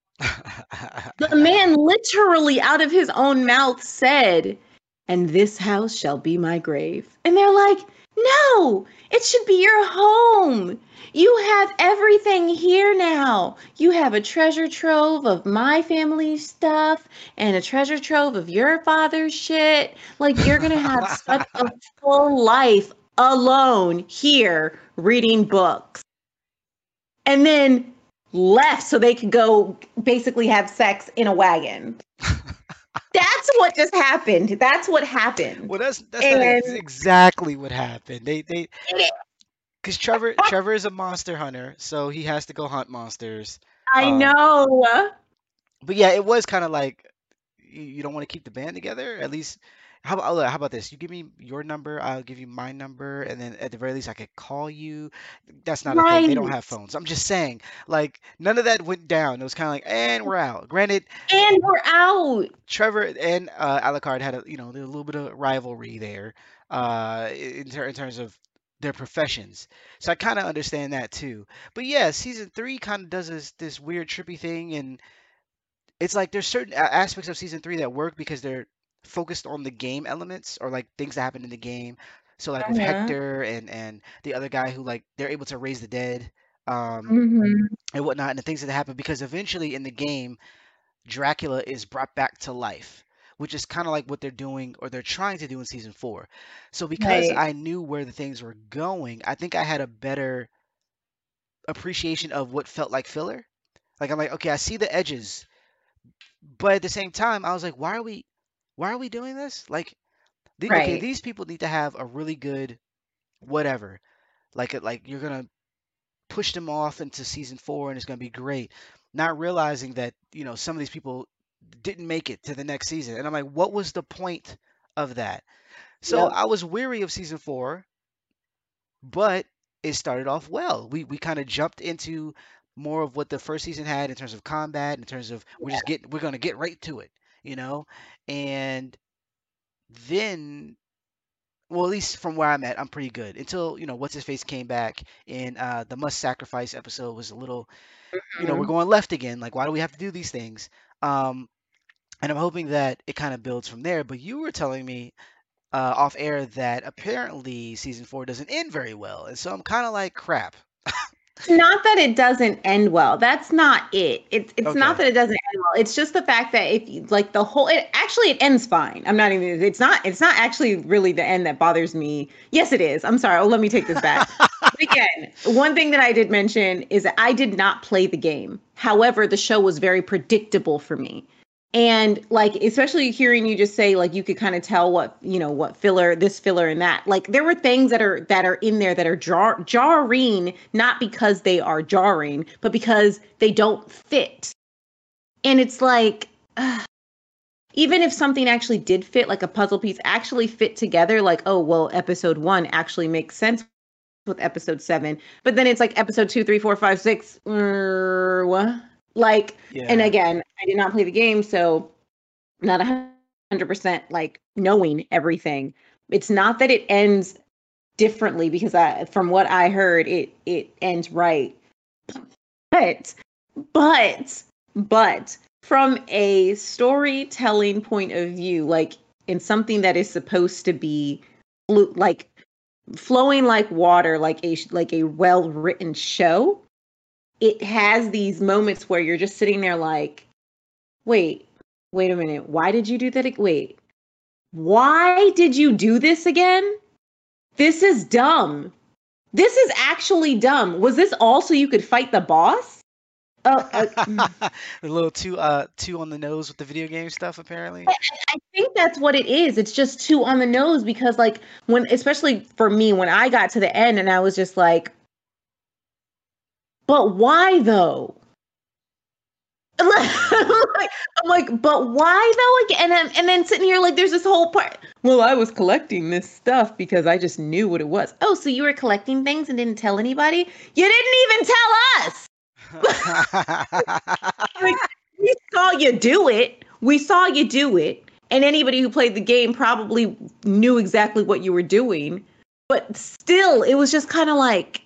The man literally out of his own mouth said, and this house shall be my grave. And they're like, no, it should be your home. You have everything here now. You have a treasure trove of my family stuff and a treasure trove of your father's shit. Like, you're going to have such a full life alone here reading books. And then left so they could go basically have sex in a wagon. That's what just happened. That's what happened. Well, that's that's not And ex- exactly what happened. They they because Trevor Trevor is a monster hunter, so he has to go hunt monsters. I Um, know. but yeah, it was kind of like you, you don't want to keep the band together. At least, how about oh, how about this? You give me your number, I'll give you my number, and then at the very least, I could call you. That's not a thing. Right. They don't have phones. I'm just saying, like none of that went down. It was kind of like, and we're out. Granted, And we're out. Trevor and uh, Alucard had a you know there was a little bit of rivalry there, uh, in, ter- in terms of their professions. So I kind of understand that too. But yeah, season three kind of does this this weird trippy thing, and it's like there's certain a- aspects of season three that work because they're focused on the game elements or like things that happen in the game. So like with Uh-huh. Hector and and the other guy who like they're able to raise the dead, um, Mm-hmm. and whatnot, and the things that happen because eventually in the game Dracula is brought back to life, which is kind of like what they're doing or they're trying to do in season four. So because Right. I knew where the things were going, I think I had a better appreciation of what felt like filler. Like I'm like, okay, I see the edges, but at the same time, I was like, why are we, why are we doing this? Like, the, okay, Right. these people need to have a really good whatever. Like, like you're gonna push them off into season four, and it's gonna be great. not realizing that, you know, some of these people didn't make it to the next season. And I'm like, what was the point of that? So Yep. I was weary of season four, but it started off well. We we kind of jumped into more of what the first season had in terms of combat, in terms of we're just getting we're gonna get right to it, you know? And then, well, at least from where I'm at, I'm pretty good. Until, you know, what's his face came back, and uh the must sacrifice episode was a little, you know, we're Mhm. going left again. Like, why do we have to do these things? Um and I'm hoping that it kind of builds from there. But you were telling me uh, off air that apparently season four doesn't end very well, and so I'm kind of like, crap. Not that it doesn't end well. That's not it. It's it's not Okay. that it doesn't end well. It's just the fact that if you like the whole it actually it ends fine. I'm not even it's not it's not actually really the end that bothers me. Yes, it is. I'm sorry. Oh, let me take this back. But again, one thing that I did mention is that I did not play the game. However, the show was very predictable for me. And like, especially hearing you just say, like, you could kind of tell what, you know, what filler, this filler and that. Like, there were things that are that are in there that are jar- jarring, not because they are jarring, but because they don't fit. And it's like, uh, even if something actually did fit, like a puzzle piece actually fit together, like, oh, well, episode one actually makes sense with episode seven. But then it's like episode two, three, four, five, six. Uh, what? Like, and Yeah. again, I did not play the game, so not one hundred percent like knowing everything. It's not that it ends differently because I, from what I heard, it it ends right. But but but from a storytelling point of view, like in something that is supposed to be like flowing like water, like a like a well written show, it has these moments where you're just sitting there like, wait, wait a minute, why did you do that? Wait, why did you do this again? This is dumb. This is actually dumb. Was this all so you could fight the boss? Oh, uh, A little too uh too on the nose with the video game stuff, apparently. I, I think that's what it is. It's just too on the nose because, like, when, especially for me, when I got to the end and I was just like, but why though? Yeah. like, I'm like, but why though? Like, and then and then sitting here like, there's this whole part. Well, I was collecting this stuff because I just knew what it was. Oh, so you were collecting things and didn't tell anybody? You didn't even tell us. Like, we saw you do it. We saw you do it, and anybody who played the game probably knew exactly what you were doing. But still, it was just kind of like,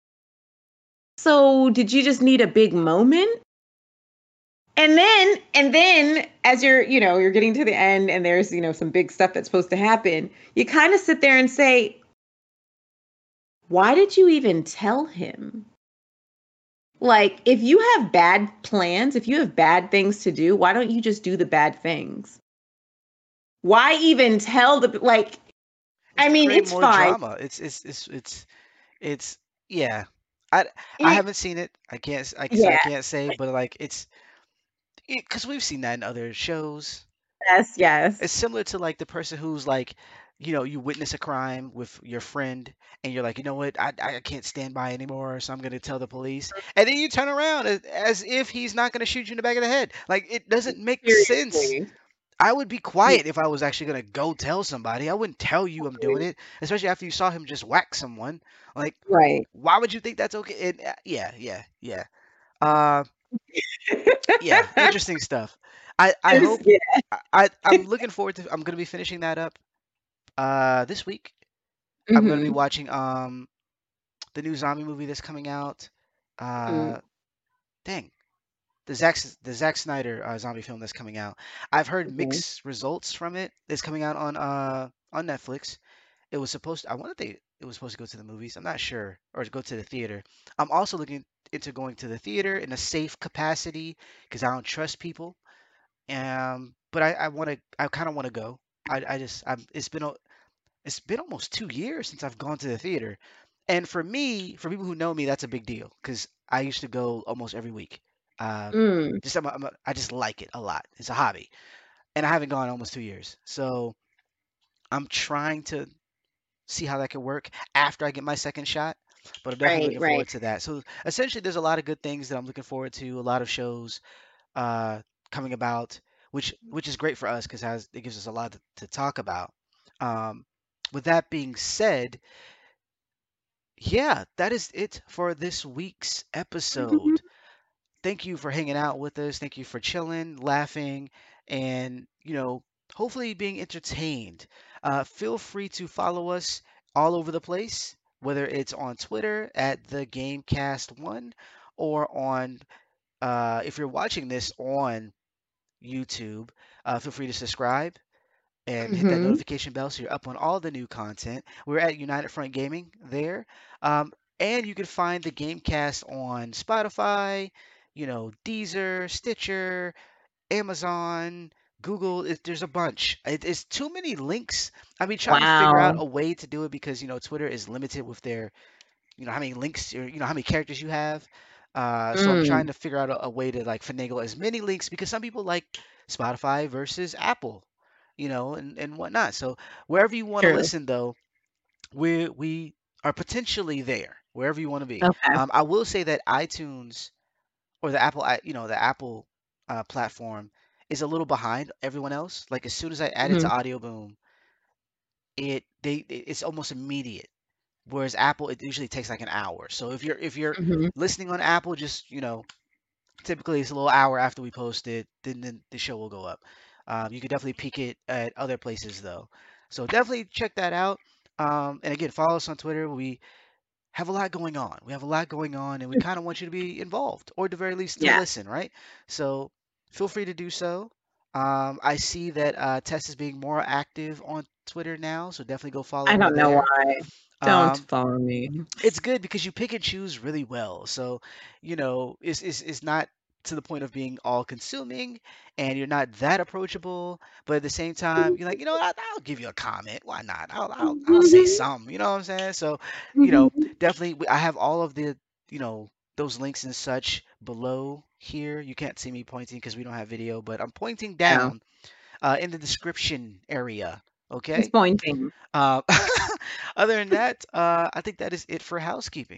so did you just need a big moment? And then, and then, as you're, you know, you're getting to the end, and there's, you know, some big stuff that's supposed to happen. You kind of sit there and say, why did you even tell him? Like, if you have bad plans, if you have bad things to do, why don't you just do the bad things? Why even tell the, like, It's I to mean, create it's more fine. drama. It's it's it's it's it's yeah. I I It, haven't seen it. I can't s- like I said, I yeah, can't say, but like it's because we've seen that in other shows. yes, yes. It's similar to like the person who's like, you know, you witness a crime with your friend, and you're like, you know what, I I can't stand by anymore, so I'm gonna tell the police, and then you turn around as, as if he's not gonna shoot you in the back of the head. Like, it doesn't make sense. Seriously. I would be Yeah, quiet if I was actually gonna go tell somebody. I wouldn't tell you I'm doing it, especially after you saw him just whack someone. Like, right. why would you think that's okay? It, uh, yeah, yeah, yeah. Uh, yeah, interesting stuff. I I There's, hope yeah. I, I I'm looking forward to. I'm gonna be finishing that up uh this week. I'm gonna be Mm-hmm. watching um the new zombie movie that's coming out. Mm-hmm. Uh, dang, the Zack S- the Zack Snyder uh, zombie film that's coming out. I've heard mixed results from it. It's coming out on uh on Netflix. It was supposed I want to think it was supposed to go to the movies. I'm not sure, or to go to the theater. I'm also looking into going to the theater in a safe capacity because I don't trust people. Um, but I I want to I kind of want to go. I I just I'm it's been a it's been almost two years since I've gone to the theater. And for me, for people who know me, that's a big deal because I used to go almost every week. Uh, Mm. just I'm a, I'm a, I just like it a lot. It's a hobby, and I haven't gone in almost two years. So I'm trying to see how that could work after I get my second shot. but I'm definitely Right, looking right. forward to that. So essentially, there's a lot of good things that I'm looking forward to. A lot of shows uh, coming about, which which is great for us because has it gives us a lot to, to talk about. Um, with that being said, yeah, that is it for this week's Mhm. episode. Thank you for hanging out with us. Thank you for chilling, laughing, and you know, hopefully being entertained. Uh, feel free to follow us all over the place, whether it's on Twitter at the Gamecast One, or on uh, if you're watching this on YouTube, uh, feel free to subscribe and hit that Mhm. notification bell so you're up on all the new content. We're at United Front Gaming there. Um, and you can find the Gamecast on Spotify, you know, Deezer, Stitcher, Amazon, Google. It, there's a bunch. It, it's too many links. I mean, trying to figure out Wow. a way to do it because, you know, Twitter is limited with their, you know, how many links or, you know, how many characters you have. Uh, so I'm trying Mm. to figure out a, a way to like finagle as many links because some people like Spotify versus Apple, you know, and, and whatnot. So wherever you want to True. listen, though, we we are potentially there wherever you want to be. Okay. Um, I will say that iTunes or the Apple, i- you know, the Apple uh, platform is a little behind everyone else. Like as soon as I add it to Mhm. Audio Boom, it they it- it's almost immediate. Whereas Apple, it usually takes like an hour. So if you're if you're Mhm. listening on Apple, just you know, typically it's a little hour after we post it, then, then the show will go up. Um, you could definitely peek it at other places though. So definitely check that out. Um, and again, follow us on Twitter. We have a lot going on. We have a lot going on, and we kind of want you to be involved, or at the very least to Yeah. listen, right? So feel free to do so. Um, I see that uh, Tess is being more active on Twitter now, so definitely go I follow her don't know there. why. Don't Um, follow me. it's good because you pick and choose really well. So, you know, it's, it's, it's not to the point of being all consuming and you're not that approachable, but at the same time, you're like, you know, I'll, I'll give you a comment. Why not? I'll, I'll, I'll say Mhm. something, you know what I'm saying? So, you know, Mhm. definitely, we- I have all of the, you know, those links and such below here. You can't see me pointing because we don't have video, but I'm pointing Yeah. down uh, in the description area. It's Okay. pointing. Uh, other than that, uh, I think that is it for housekeeping.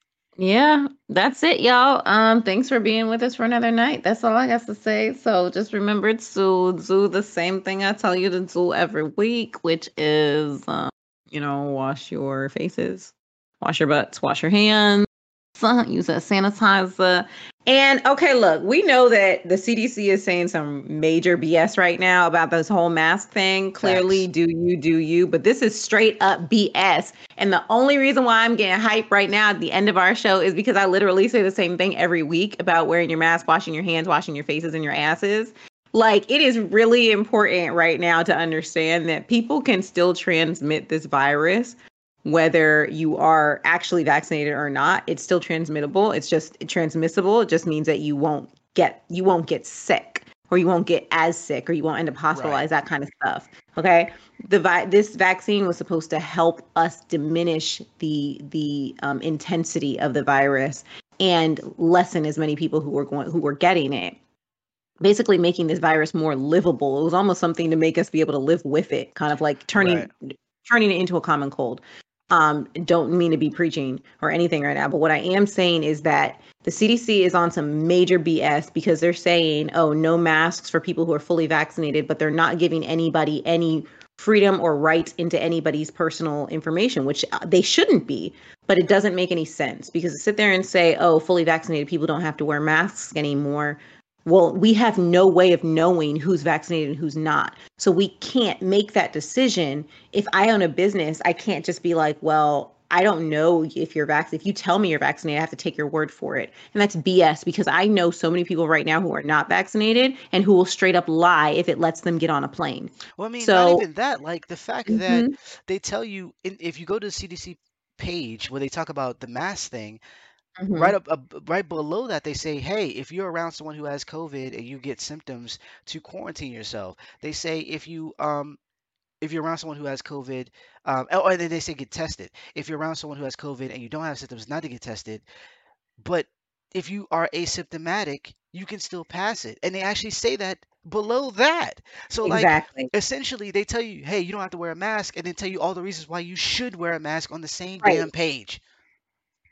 Yeah, that's it, y'all. Um, thanks for being with us for another night. That's all I got to say. So just remember to do the same thing I tell you to do every week, which is, um, you know, wash your faces, wash your butts, wash your hands, uh, use a sanitizer. And okay, look, we know that the C D C is saying some major B S right now about this whole mask thing. Clearly, Facts. do you, do you, but this is straight up B S. And the only reason why I'm getting hype right now at the end of our show is because I literally say the same thing every week about wearing your mask, washing your hands, washing your faces and your asses. Like, it is really important right now to understand that people can still transmit this virus whether you are actually vaccinated or not. It's still transmittable. It's just transmissible. It just means that you won't get you won't get sick, or you won't get as sick, or you won't end up Right. hospitalized, that kind of stuff. Okay. The vi- this vaccine was supposed to help us diminish the the um, intensity of the virus and lessen as many people who were going who were getting it, basically making this virus more livable. It was almost something to make us be able to live with it, kind of like Right. turning turning it into a common cold. Um, don't mean to be preaching or anything right now, but what I am saying is that the C D C is on some major B S because they're saying, oh, no masks for people who are fully vaccinated, but they're not giving anybody any freedom or right into anybody's personal information, which uh, they shouldn't be. But it doesn't make any sense because to sit there and say, oh, fully vaccinated people don't have to wear masks anymore. Well, we have no way of knowing who's vaccinated and who's not. So we can't make that decision. If I own a business, I can't just be like, well, I don't know if you're vaccinated. If you tell me you're vaccinated, I have to take your word for it. And that's B S because I know so many people right now who are not vaccinated and who will straight up lie if it lets them get on a plane. Well, I mean, not So, even that. Like the fact that mhm, they tell you in, if you go to the C D C page where they talk about the mask thing, right mhm, up, up right below that they say, hey, if you're around someone who has COVID and you get symptoms, to quarantine yourself. They say if you um if you're around someone who has COVID, um, oh, or then they say get tested. If you're around someone who has COVID and you don't have symptoms, not to get tested. But if you are asymptomatic, you can still pass it. And they actually say that below that. So, like, exactly. essentially, they tell you, hey, you don't have to wear a mask, and then tell you all the reasons why you should wear a mask on the same Right. damn page.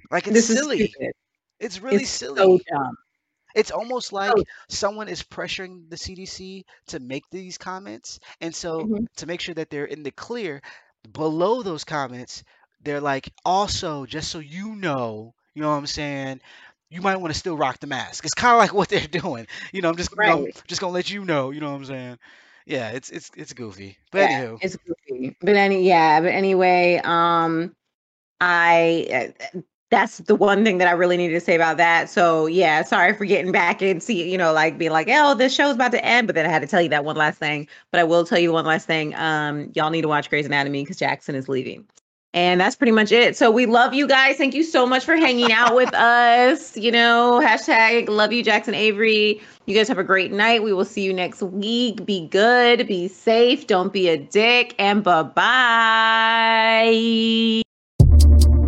Like it's This is silly. stupid. It's really It's so silly. dumb. It's almost So like someone is pressuring the C D C to make these comments. And so mhm. to make sure that they're in the clear, below those comments, they're like, also, just so you know, you know what I'm saying? You might want to still rock the mask. It's kind of like what they're doing. You know, I'm just, you know, I'm Right. just gonna let you know. You know what I'm saying? Yeah, it's it's it's goofy. But Yeah, anywho, it's goofy. But any yeah, but anyway, um I uh, that's the one thing that I really needed to say about that. So yeah, sorry for getting back and see, you know, like being like, oh, this show's about to end, but then I had to tell you that one last thing. But I will tell you one last thing. Um, y'all need to watch Grey's Anatomy because Jackson is leaving. And that's pretty much it. So we love you guys. Thank you so much for hanging out with us. You know, hashtag love you, Jackson Avery. You guys have a great night. We will see you next week. Be good, be safe, don't be a dick, and bye bye.